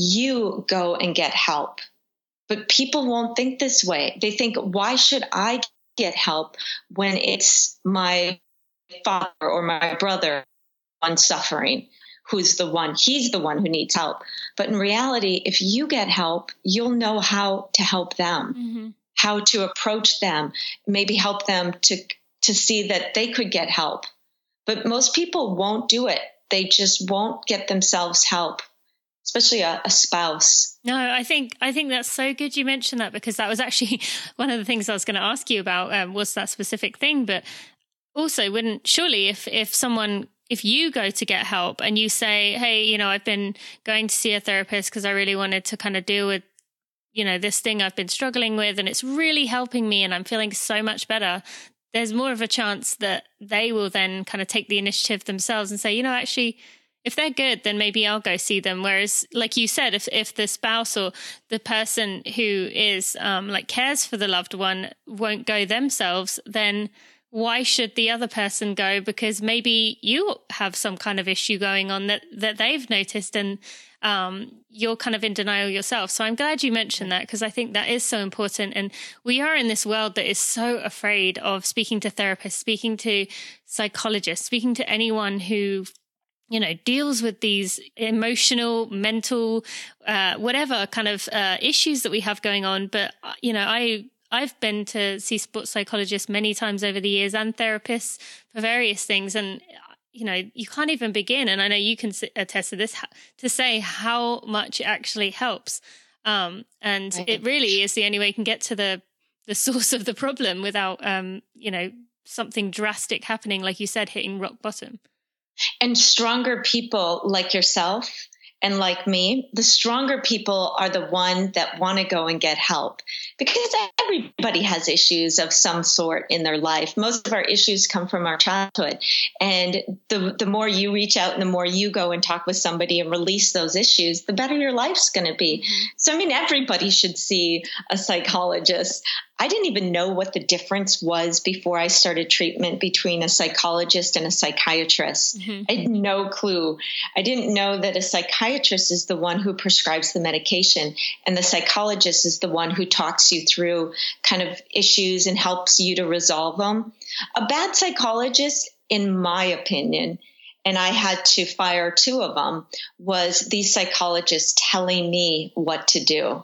you go and get help. But people won't think this way. They think, why should I get help when it's my father or my brother on suffering, who's the one, he's the one who needs help. But in reality, if you get help, you'll know how to help them, mm-hmm. how to approach them, maybe help them to, to see that they could get help. But most people won't do it. They just won't get themselves help, especially a, a spouse. No, I think I think that's so good you mentioned that, because that was actually one of the things I was going to ask you about, um, was that specific thing. But also, wouldn't surely if if someone, if you go to get help and you say, hey, you know, I've been going to see a therapist because I really wanted to kind of deal with, you know, this thing I've been struggling with, and it's really helping me and I'm feeling so much better, there's more of a chance that they will then kind of take the initiative themselves and say, you know, actually, if they're good, then maybe I'll go see them. Whereas, like you said, if if the spouse or the person who is um, like cares for the loved one won't go themselves, then why should the other person go? Because maybe you have some kind of issue going on that, that they've noticed, and um, you're kind of in denial yourself. So I'm glad you mentioned that, because I think that is so important. And we are in this world that is so afraid of speaking to therapists, speaking to psychologists, speaking to anyone who, you know, deals with these emotional, mental, uh, whatever kind of uh, issues that we have going on. But, you know, I, I've been to see sports psychologists many times over the years, and therapists for various things. And, you know, you can't even begin. And I know you can attest to this, to say how much it actually helps. Um, and right. It really is the only way you can get to the, the source of the problem without, um, you know, something drastic happening, like you said, hitting rock bottom. And stronger people like yourself and like me, the stronger people are the one that want to go and get help, because everybody has issues of some sort in their life. Most of our issues come from our childhood. And the, the more you reach out and the more you go and talk with somebody and release those issues, the better your life's going to be. Mm-hmm. So, I mean, everybody should see a psychologist. I didn't even know what the difference was before I started treatment between a psychologist and a psychiatrist. Mm-hmm. I had no clue. I didn't know that a psychiatrist is the one who prescribes the medication, and the psychologist is the one who talks you through kind of issues and helps you to resolve them. A bad psychologist, in my opinion, and I had to fire two of them, was these psychologists telling me what to do.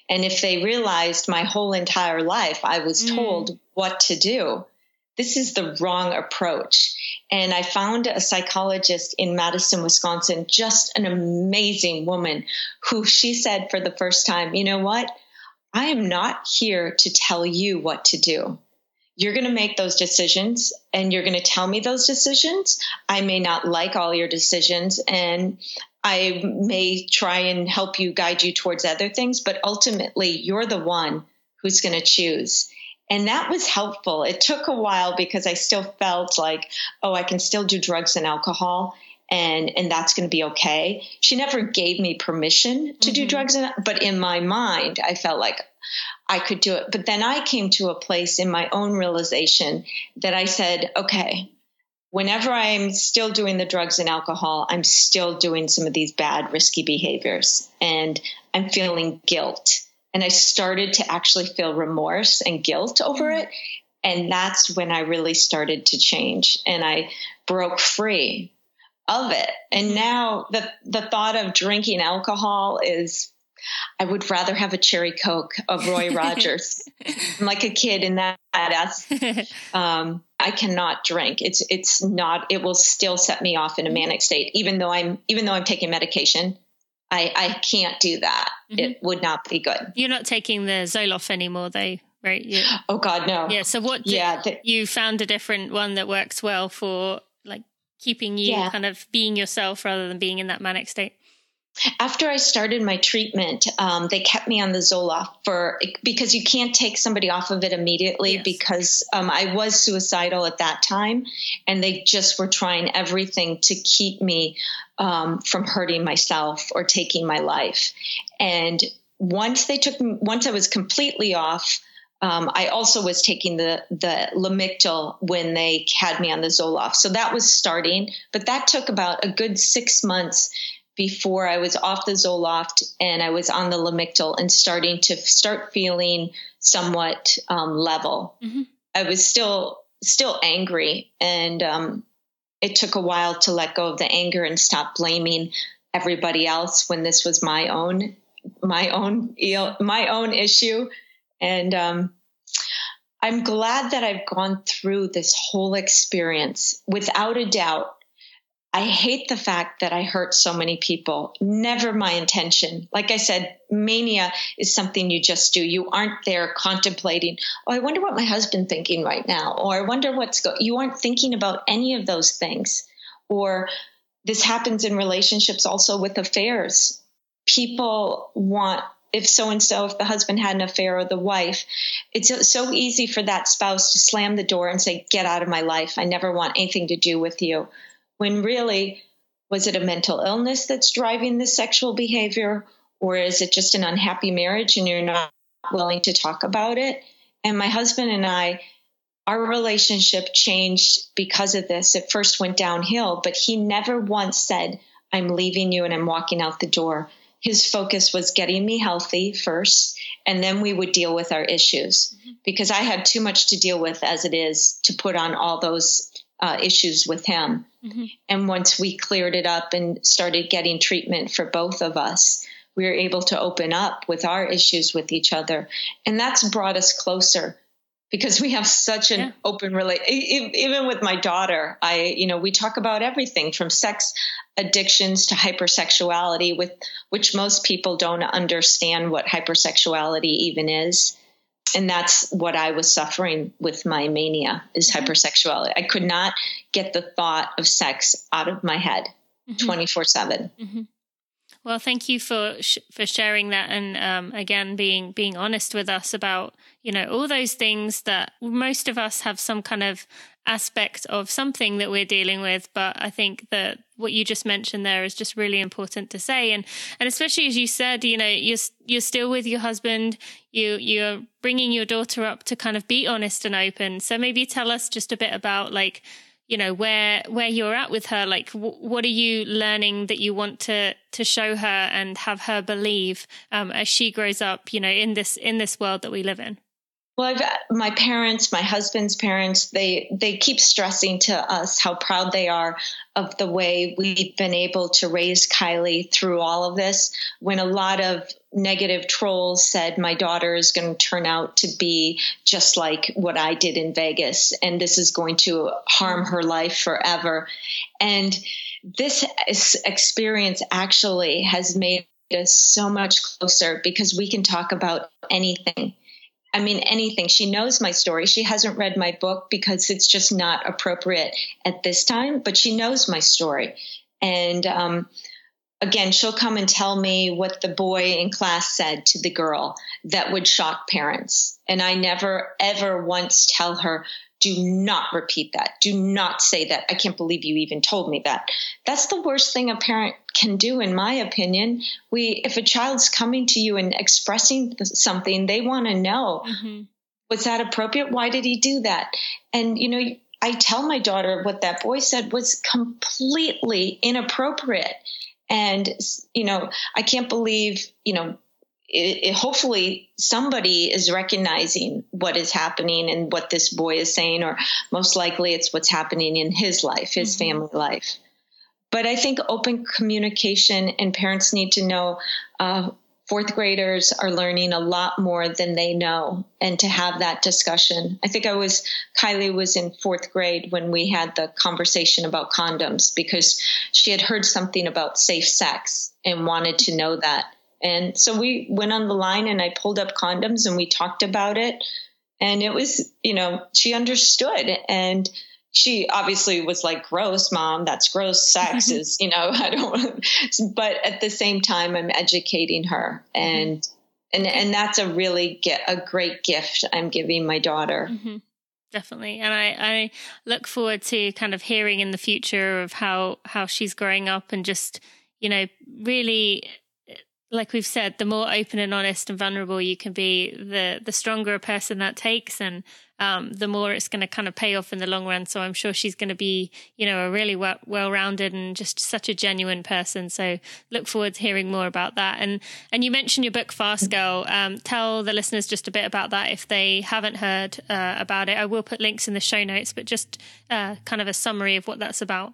And if they realized my whole entire life, I was Mm. told what to do, this is the wrong approach. And I found a psychologist in Madison, Wisconsin, just an amazing woman who she said for the first time, you know what? I am not here to tell you what to do. You're going to make those decisions and you're going to tell me those decisions. I may not like all your decisions and I may try and help you, guide you towards other things, but ultimately you're the one who's going to choose. And that was helpful. It took a while because I still felt like, oh, I can still do drugs and alcohol and, and that's going to be okay. She never gave me permission to mm-hmm. do drugs, and, but in my mind, I felt like I could do it. But then I came to a place in my own realization that I said, okay, whenever I'm still doing the drugs and alcohol, I'm still doing some of these bad, risky behaviors and I'm feeling guilt. And I started to actually feel remorse and guilt over it. And that's when I really started to change and I broke free of it. And now the, the thought of drinking alcohol is, I would rather have a cherry Coke of Roy Rogers. I'm like a kid in that ass. Um, I cannot drink. It's, it's not, it will still set me off in a manic state, even though I'm, even though I'm taking medication. I, I can't do that. Mm-hmm. It would not be good. You're not taking the Zoloft anymore though, right? You, oh God, no. Yeah. So what, did, yeah, the, you found a different one that works well for like keeping you yeah. kind of being yourself rather than being in that manic state? After I started my treatment, um, they kept me on the Zoloft for, because you can't take somebody off of it immediately yes. because um, I was suicidal at that time and they just were trying everything to keep me um, from hurting myself or taking my life. And once they took me, once I was completely off, um, I also was taking the, the Lamictal when they had me on the Zoloft. So that was starting, but that took about a good six months before I was off the Zoloft and I was on the Lamictal and starting to start feeling somewhat um, level. Mm-hmm. I was still still angry, and um, it took a while to let go of the anger and stop blaming everybody else when this was my own my own my own issue. And um, I'm glad that I've gone through this whole experience. Without a doubt, I hate the fact that I hurt so many people. Never my intention. Like I said, mania is something you just do. You aren't there contemplating, oh, I wonder what my husband's thinking right now. Or I wonder what's going, you aren't thinking about any of those things. Or this happens in relationships also with affairs. People want, if so-and-so, if the husband had an affair or the wife, it's so easy for that spouse to slam the door and say, get out of my life. I never want anything to do with you. When really, was it a mental illness that's driving this sexual behavior? Or is it just an unhappy marriage and you're not willing to talk about it? And my husband and I, our relationship changed because of this. It first went downhill, but he never once said, I'm leaving you and I'm walking out the door. His focus was getting me healthy first, and then we would deal with our issues mm-hmm. because I had too much to deal with as it is to put on all those uh, issues with him. Mm-hmm. And once we cleared it up and started getting treatment for both of us, we were able to open up with our issues with each other. And that's brought us closer because we have such an yeah. open relationship. Even with my daughter, I, you know, we talk about everything from sex addictions to hypersexuality, with which most people don't understand what hypersexuality even is. And that's what I was suffering with my mania, is mm-hmm. hypersexuality. I could not get the thought of sex out of my head mm-hmm. twenty-four seven. Mm-hmm. Well, thank you for sh- for sharing that, and um, again being being honest with us about, you know, all those things that most of us have some kind of aspect of something that we're dealing with. But I think that what you just mentioned there is just really important to say, and and especially as you said, you know, you're you're still with your husband, you you're bringing your daughter up to kind of be honest and open. So maybe tell us just a bit about, like, you know, where where you're at with her. Like, w- what are you learning that you want to to show her and have her believe um, as she grows up, you know, in this in this world that we live in? Well, I've, my parents, my husband's parents, they they keep stressing to us how proud they are of the way we've been able to raise Kylie through all of this, when a lot of negative trolls said my daughter is going to turn out to be just like what I did in Vegas, and this is going to harm her life forever. And this experience actually has made us so much closer because we can talk about anything. I mean, anything. She knows my story. She hasn't read my book because it's just not appropriate at this time, but she knows my story. And um, again, she'll come and tell me what the boy in class said to the girl that would shock parents. And I never, ever once tell her, do not repeat that. Do not say that. I can't believe you even told me that. That's the worst thing a parent can do, in my opinion. We, if a child's coming to you and expressing something, they want to know, mm-hmm. was that appropriate? Why did he do that? And, you know, I tell my daughter what that boy said was completely inappropriate. And, you know, I can't believe, you know, It, it, hopefully somebody is recognizing what is happening and what this boy is saying, or most likely it's what's happening in his life, his mm-hmm. family life. But I think open communication, and parents need to know uh, fourth graders are learning a lot more than they know, and to have that discussion. I think I was, Kylie was in fourth grade when we had the conversation about condoms because she had heard something about safe sex and wanted to know that. And so we went on the line and I pulled up condoms and we talked about it. And it was, you know, she understood. And she obviously was like, gross, Mom, that's gross. Sex is, you know, I don't, but at the same time, I'm educating her. And, mm-hmm. and, and that's a really get a great gift I'm giving my daughter. Mm-hmm. Definitely. And I, I look forward to kind of hearing in the future of how, how she's growing up and just, you know, really, like we've said, the more open and honest and vulnerable you can be, the the stronger a person that takes, and um, the more it's going to kind of pay off in the long run. So I'm sure she's going to be, you know, a really well, well-rounded and just such a genuine person. So look forward to hearing more about that. And and you mentioned your book, Fast Girl. Um, tell the listeners just a bit about that if they haven't heard uh, about it. I will put links in the show notes, but just uh, kind of a summary of what that's about.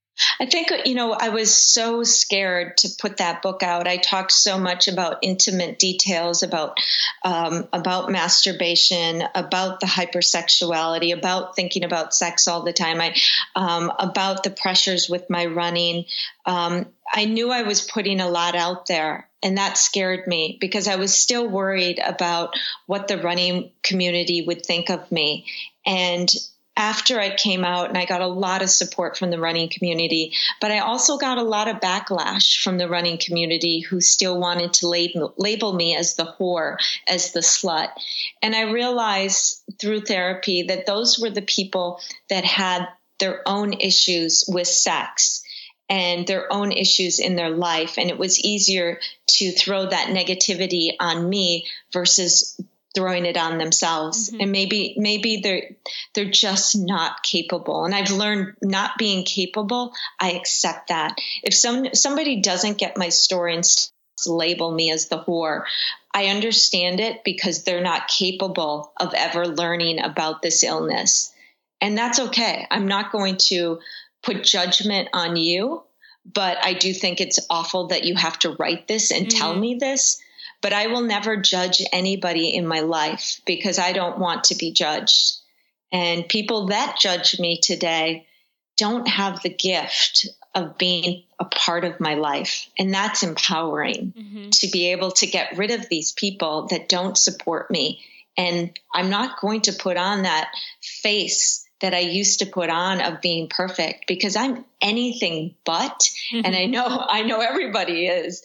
I think, you know, I was so scared to put that book out. I talked so much about intimate details, about um, about masturbation, about the hypersexuality, about thinking about sex all the time, I um, about the pressures with my running. Um, I knew I was putting a lot out there, and that scared me because I was still worried about what the running community would think of me. And after I came out, and I got a lot of support from the running community, but I also got a lot of backlash from the running community who still wanted to label, label me as the whore, as the slut. And I realized through therapy that those were the people that had their own issues with sex and their own issues in their life. And it was easier to throw that negativity on me versus throwing it on themselves. Mm-hmm. And maybe, maybe they're, they're just not capable. And I've learned not being capable. I accept that. If some, somebody doesn't get my story and label me as the whore, I understand it because they're not capable of ever learning about this illness. And that's okay. I'm not going to put judgment on you, but I do think it's awful that you have to write this and mm-hmm. tell me this. But I will never judge anybody in my life because I don't want to be judged. And people that judge me today don't have the gift of being a part of my life. And that's empowering mm-hmm. to be able to get rid of these people that don't support me. And I'm not going to put on that face that I used to put on of being perfect because I'm anything but. Mm-hmm. And I know, I know everybody is,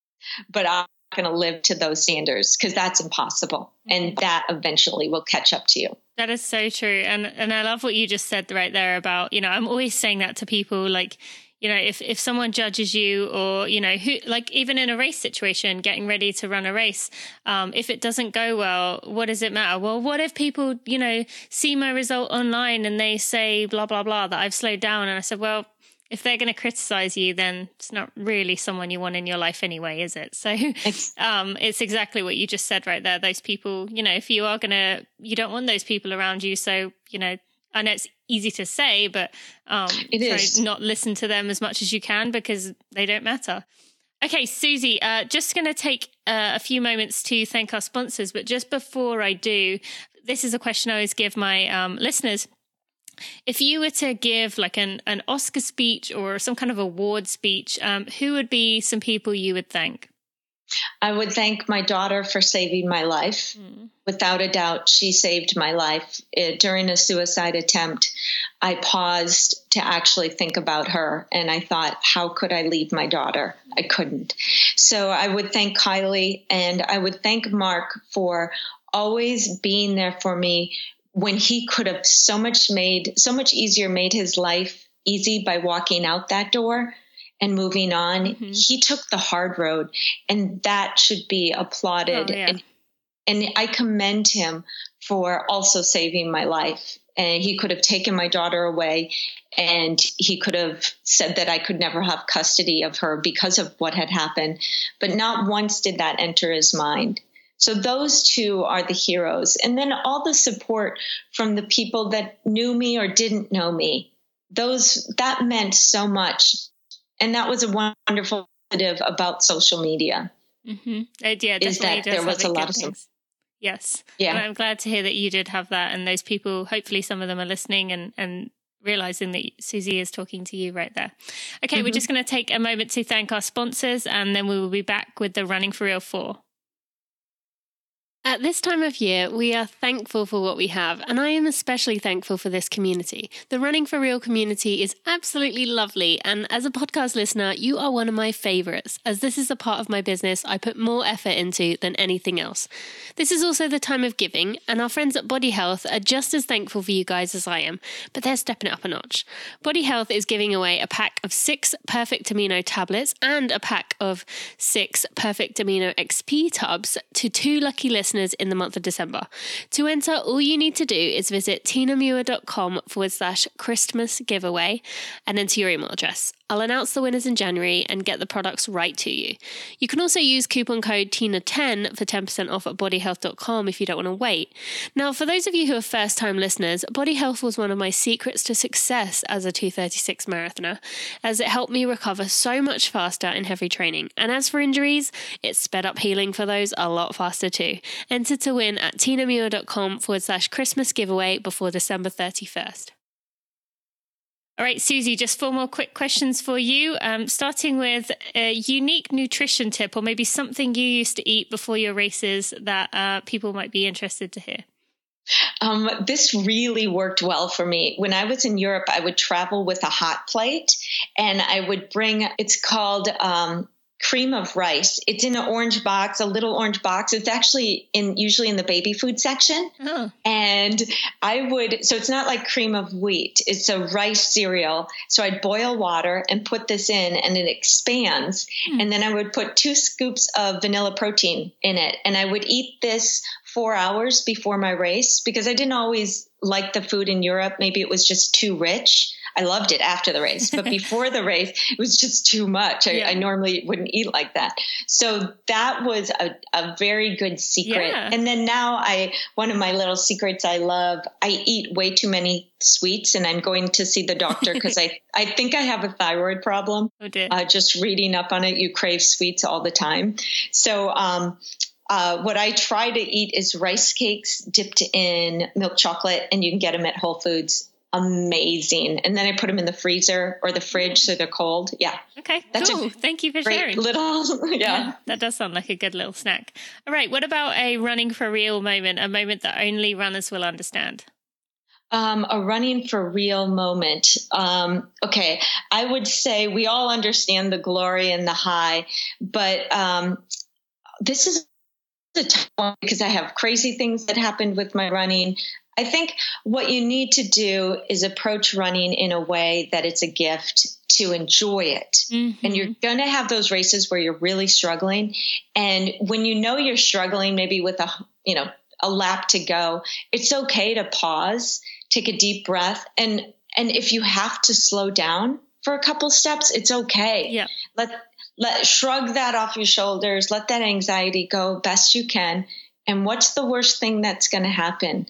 but I'm going to live to those standards because that's impossible. And that eventually will catch up to you. That is so true. And and I love what you just said right there about, you know, I'm always saying that to people, like, you know, if, if someone judges you or, you know, who, like even in a race situation, getting ready to run a race, um, if it doesn't go well, what does it matter? Well, what if people, you know, see my result online and they say, blah, blah, blah, that I've slowed down? And I said, well, if they're going to criticize you, then it's not really someone you want in your life anyway, is it? So um, it's exactly what you just said right there. Those people, you know, if you are going to, you don't want those people around you. So, you know, I know it's easy to say, but um, it is. not listen to them as much as you can because they don't matter. Okay, Susie, uh, just going to take uh, a few moments to thank our sponsors. But just before I do, this is a question I always give my um, listeners. If you were to give like an, an Oscar speech or some kind of award speech, um, who would be some people you would thank? I would thank my daughter for saving my life. Mm. Without a doubt, she saved my life. It, during a suicide attempt, I paused to actually think about her. And I thought, how could I leave my daughter? I couldn't. So I would thank Kylie, and I would thank Mark for always being there for me when he could have so much made, so much easier made his life easy by walking out that door and moving on. Mm-hmm. He took the hard road, and that should be applauded. Oh, yeah. And, and I commend him for also saving my life. And he could have taken my daughter away, and he could have said that I could never have custody of her because of what had happened. But not once did that enter his mind. So those two are the heroes. And then all the support from the people that knew me or didn't know me. Those, that meant so much. And that was a wonderful positive about social media. Mm-hmm. Uh, yeah, is that there was a lot of support. Yes. Yeah. And I'm glad to hear that you did have that. And those people, hopefully some of them are listening and, and realizing that Susie is talking to you right there. Okay, mm-hmm. We're just going to take a moment to thank our sponsors, and then we will be back with the Running for Real four. At this time of year, we are thankful for what we have, and I am especially thankful for this community. The Running for Real community is absolutely lovely, and as a podcast listener, you are one of my favorites, as this is a part of my business I put more effort into than anything else. This is also the time of giving, and our friends at Body Health are just as thankful for you guys as I am, but they're stepping it up a notch. Body Health is giving away a pack of six Perfect Amino tablets and a pack of six Perfect Amino X P tubs to two lucky listeners in the month of December. To enter, all you need to do is visit tinamuir.com forward slash Christmas giveaway and enter your email address. I'll announce the winners in January and get the products right to you. You can also use coupon code Tina ten for ten percent off at body health dot com if you don't want to wait. Now, for those of you who are first-time listeners, Body Health was one of my secrets to success as a two thirty-six marathoner, as it helped me recover so much faster in heavy training. And as for injuries, it sped up healing for those a lot faster too. Enter to win at tinamuir.com forward slash Christmas giveaway before December thirty-first. All right, Susie, just four more quick questions for you, um, starting with a unique nutrition tip or maybe something you used to eat before your races that uh, people might be interested to hear. Um, this really worked well for me. When I was in Europe, I would travel with a hot plate, and I would bring, it's called um, cream of rice. It's in an orange box, a little orange box. It's actually in usually in the baby food section. Oh. And I would, so it's not like cream of wheat. It's a rice cereal. So I'd boil water and put this in, and it expands. Mm. And then I would put two scoops of vanilla protein in it. And I would eat this four hours before my race because I didn't always like the food in Europe. Maybe it was just too rich. I loved it after the race, but before the race, it was just too much. I, yeah. I normally wouldn't eat like that. So that was a, a very good secret. Yeah. And then now I, one of my little secrets I love, I eat way too many sweets, and I'm going to see the doctor because I, I think I have a thyroid problem. Oh, dear. Uh, just reading up on it, you crave sweets all the time. So, um, Uh, what I try to eat is rice cakes dipped in milk chocolate, and you can get them at Whole Foods. Amazing. And then I put them in the freezer or the fridge so they're cold. Yeah. Okay, that's cool. Thank you for sharing. Little, yeah. yeah. That does sound like a good little snack. All right. What about a running for real moment, a moment that only runners will understand? Um, a running for real moment. Um, okay. I would say we all understand the glory and the high, but um, this is a tough one because I have crazy things that happened with my running. I think what you need to do is approach running in a way that it's a gift to enjoy it. Mm-hmm. And you're going to have those races where you're really struggling. And when you know you're struggling, maybe with a, you know, a lap to go, it's okay to pause, take a deep breath. And, and if you have to slow down for a couple steps, it's okay. Yeah. Let, let shrug that off your shoulders. Let that anxiety go best you can. And what's the worst thing that's going to happen?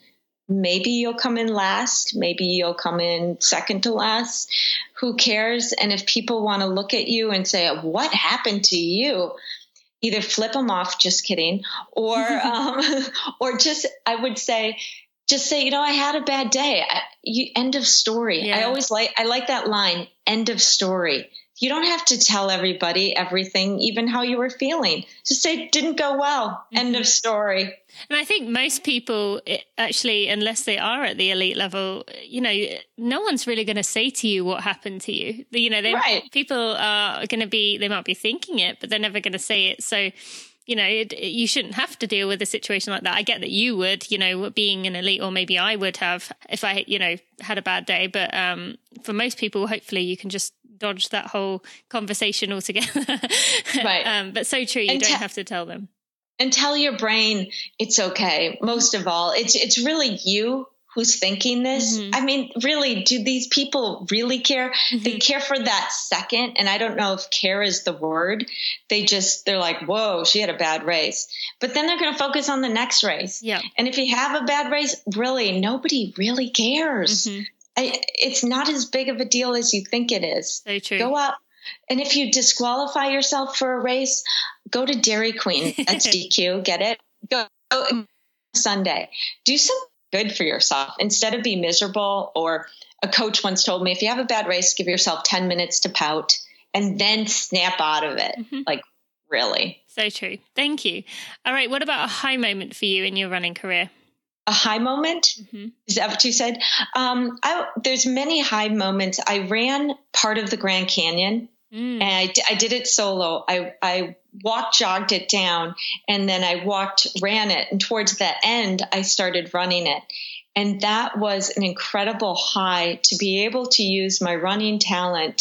Maybe you'll come in last. Maybe you'll come in second to last. Who cares? And if people want to look at you and say, what happened to you? Either flip them off, just kidding, or um, or just, I would say, just say, you know, I had a bad day. I, you, end of story. Yeah. I always like, I like that line, end of story. You don't have to tell everybody everything, even how you were feeling. Just say, it didn't go well. Mm-hmm. End of story. And I think most people actually, unless they are at the elite level, you know, no one's really going to say to you what happened to you. You know, they, right. people are going to be, they might be thinking it, but they're never going to say it. So, you know, it, it, you shouldn't have to deal with a situation like that. I get that you would, you know, being an elite, or maybe I would have if I, you know, had a bad day. But um, for most people, hopefully you can just dodge that whole conversation altogether. Right. um, but so true, you and don't te- have to tell them. And tell your brain it's okay. Most of all, it's it's really you who's thinking this. Mm-hmm. I mean, really, do these people really care? Mm-hmm. They care for that second. And I don't know if care is the word. They just, they're like, whoa, she had a bad race. But then they're going to focus on the next race. Yeah. And if you have a bad race, really, nobody really cares. Mm-hmm. I, it's not as big of a deal as you think it is. So true. Go out. And if you disqualify yourself for a race, go to Dairy Queen. That's D Q. Get it? Go, go Sunday. Do something good for yourself instead of be miserable. Or a coach once told me, if you have a bad race, give yourself ten minutes to pout and then snap out of it. Mm-hmm. Like, really. So true. Thank you. All right. What about a high moment for you in your running career? A high moment? Mm-hmm. Is that what you said? Um, I, there's many high moments. I ran part of the Grand Canyon. Mm. And I, I did it solo. I, I walked, jogged it down, and then I walked, ran it. And towards the end, I started running it. And that was an incredible high to be able to use my running talent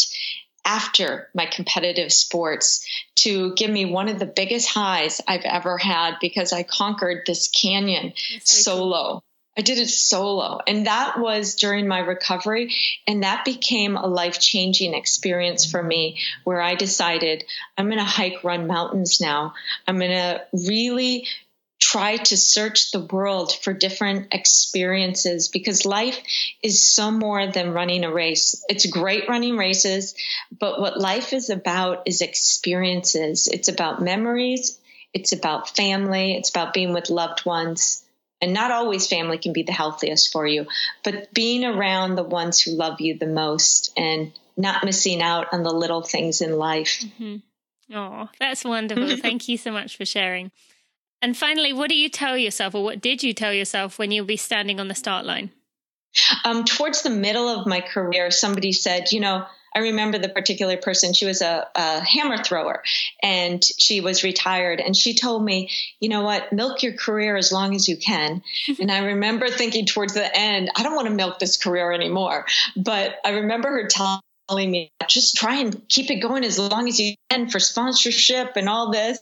after my competitive sports to give me one of the biggest highs I've ever had, because I conquered this canyon solo. Cool. I did it solo. And that was during my recovery. And that became a life-changing experience for me, where I decided I'm going to hike, run mountains now. I'm going to really try to search the world for different experiences, because life is so more than running a race. It's great running races, but what life is about is experiences. It's about memories. It's about family. It's about being with loved ones. And not always family can be the healthiest for you, but being around the ones who love you the most and not missing out on the little things in life. Mm-hmm. Oh, that's wonderful. Thank you so much for sharing. And finally, what do you tell yourself, or what did you tell yourself when you'll be standing on the start line? Um, towards the middle of my career, somebody said, you know, I remember the particular person, she was a, a hammer thrower and she was retired. And she told me, you know what, milk your career as long as you can. And I remember thinking towards the end, I don't want to milk this career anymore. But I remember her telling me, just try and keep it going as long as you can for sponsorship and all this.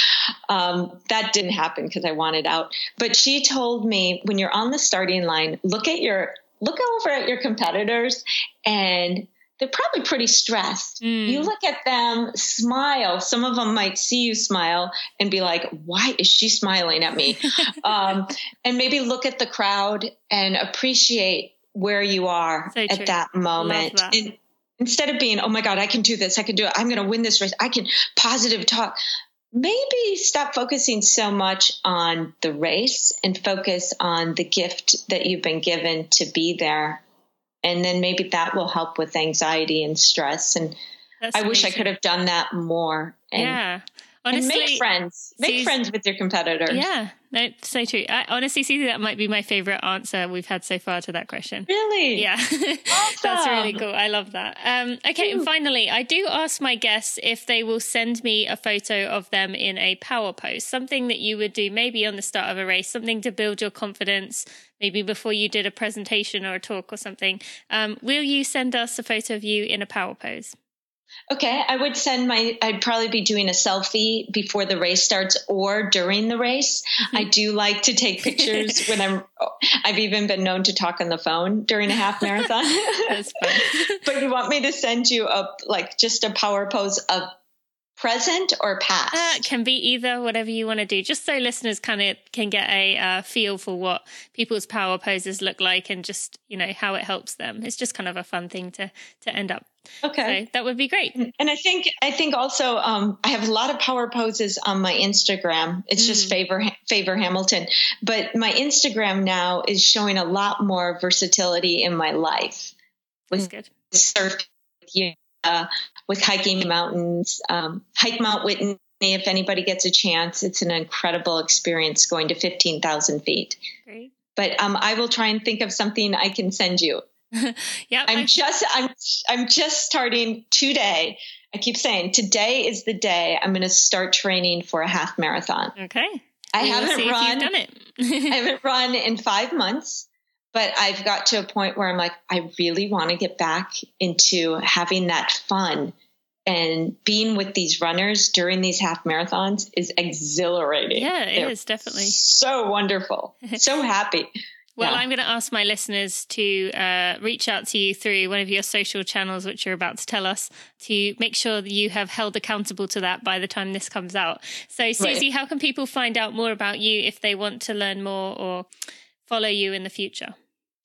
Um, that didn't happen because I wanted out. But she told me, when you're on the starting line, look at your, look over at your competitors, and they're probably pretty stressed. Mm. You look at them, smile. Some of them might see you smile and be like, why is she smiling at me? um, and maybe look at the crowd and appreciate where you are so at that moment. That. And instead of being, oh my God, I can do this. I can do it. I'm going to win this race. I can positive talk. Maybe stop focusing so much on the race and focus on the gift that you've been given to be there. And then maybe that will help with anxiety and stress. And That's I amazing. wish I could have done that more. And, yeah. Honestly, and make friends. Make Susie, friends with your competitors. Yeah, no, so true. I, honestly, Susie, that might be my favorite answer we've had so far to that question. Really? Yeah. Awesome. That's really cool. I love that. Um, okay, Ooh. And finally, I do ask my guests if they will send me a photo of them in a power pose, something that you would do maybe on the start of a race, something to build your confidence, maybe before you did a presentation or a talk or something. Um, will you send us a photo of you in a power pose? Okay, I would send my, I'd probably be doing a selfie before the race starts or during the race. Mm-hmm. I do like to take pictures when I'm, I've even been known to talk on the phone during a half marathon. That's fun. But you want me to send you a, like just a power pose of present or past? Uh, can be either, whatever you want to do, just so listeners kind of can get a uh, feel for what people's power poses look like and just, you know, how it helps them. It's just kind of a fun thing to to end up. Okay. So that would be great. And I think I think also um, I have a lot of power poses on my Instagram. It's mm. just Favor Favor Hamilton. But my Instagram now is showing a lot more versatility in my life. With That's good. Surfing, with Uh, with hiking mountains, um, hike Mount Whitney. If anybody gets a chance, it's an incredible experience going to fifteen thousand feet. Great. But um, I will try and think of something I can send you. yeah, I'm I- just I'm I'm just starting today. I keep saying today is the day I'm going to start training for a half marathon. Okay. I we'll haven't see run. If you've done it. I haven't run in five months. But I've got to a point where I'm like, I really want to get back into having that fun, and being with these runners during these half marathons is exhilarating. Yeah, it They're is definitely so wonderful. So happy. Well, yeah. I'm going to ask my listeners to uh, reach out to you through one of your social channels, which you're about to tell us, to make sure that you have held accountable to that by the time this comes out. So, Susie, right. How can people find out more about you if they want to learn more or follow you in the future?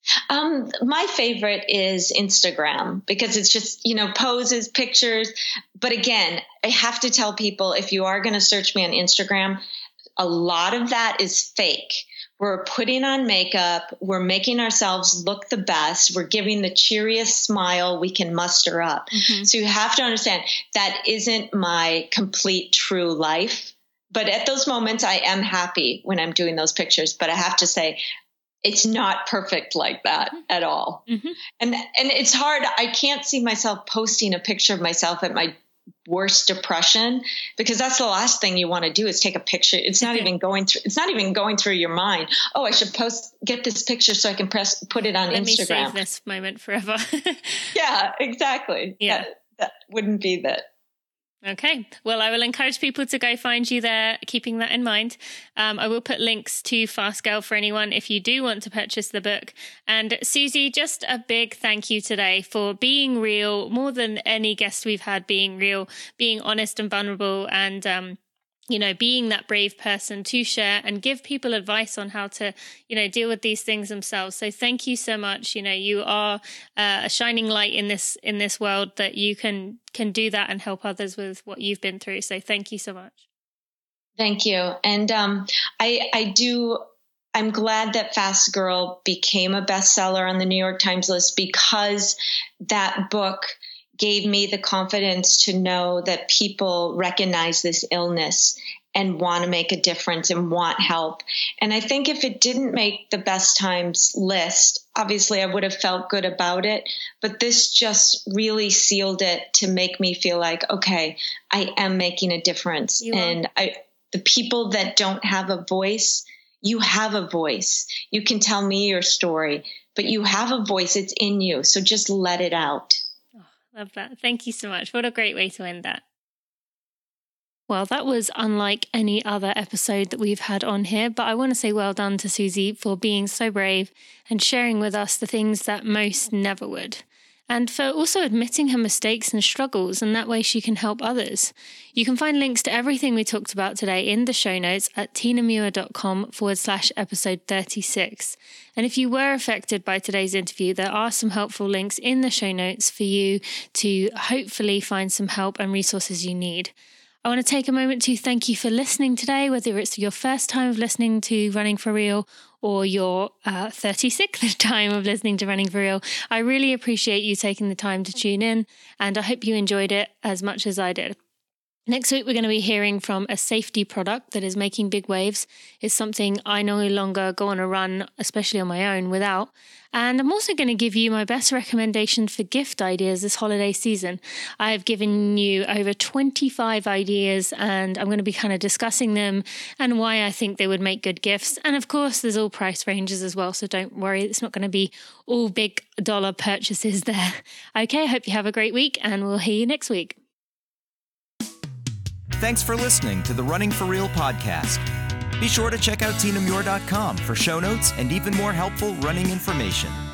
Um, my favorite is Instagram because it's just, you know, poses, pictures. But again, I have to tell people, if you are going to search me on Instagram, a lot of that is fake. We're putting on makeup. We're making ourselves look the best. We're giving the cheeriest smile we can muster up. Mm-hmm. So you have to understand that isn't my complete true life. But at those moments, I am happy when I'm doing those pictures. But I have to say, it's not perfect like that at all. Mm-hmm. And and it's hard. I can't see myself posting a picture of myself at my worst depression, because that's the last thing you want to do is take a picture. It's not even going through, it's not even going through your mind. Oh, I should post, get this picture so I can press, put it on Let Instagram. Me save this moment forever. Yeah, exactly. Yeah. That, that wouldn't be that. Okay. Well, I will encourage people to go find you there, keeping that in mind. Um, I will put links to Fast Girl for anyone if you do want to purchase the book. And Susie, just a big thank you today for being real, more than any guest we've had being real, being honest and vulnerable, and um, you know, being that brave person to share and give people advice on how to, you know, deal with these things themselves. So thank you so much. You know, you are uh, a shining light in this, in this world, that you can, can do that and help others with what you've been through. So thank you so much. Thank you. And um, I, I do, I'm glad that Fast Girl became a bestseller on the New York Times list, because that book gave me the confidence to know that people recognize this illness and want to make a difference and want help. And I think if it didn't make the best times list, obviously I would have felt good about it, but this just really sealed it to make me feel like, okay, I am making a difference. You and are. I, the people that don't have a voice, you have a voice. You can tell me your story, but you have a voice. It's in you. So just let it out. Love that. Thank you so much. What a great way to end that. Well, that was unlike any other episode that we've had on here, but I want to say well done to Susie for being so brave and sharing with us the things that most never would, and for also admitting her mistakes and struggles, and that way she can help others. You can find links to everything we talked about today in the show notes at tinamuir.com forward slash episode 36. And if you were affected by today's interview, there are some helpful links in the show notes for you to hopefully find some help and resources you need. I want to take a moment to thank you for listening today, whether it's your first time of listening to Running for Real or your uh, thirty-sixth time of listening to Running for Real. I really appreciate you taking the time to tune in, and I hope you enjoyed it as much as I did. Next week, we're going to be hearing from a safety product that is making big waves. It's something I no longer go on a run, especially on my own, without. And I'm also going to give you my best recommendation for gift ideas this holiday season. I have given you over twenty-five ideas, and I'm going to be kind of discussing them and why I think they would make good gifts. And of course, there's all price ranges as well, so don't worry. It's not going to be all big dollar purchases there. Okay, I hope you have a great week, and we'll hear you next week. Thanks for listening to the Running for Real podcast. Be sure to check out tina muir dot com for show notes and even more helpful running information.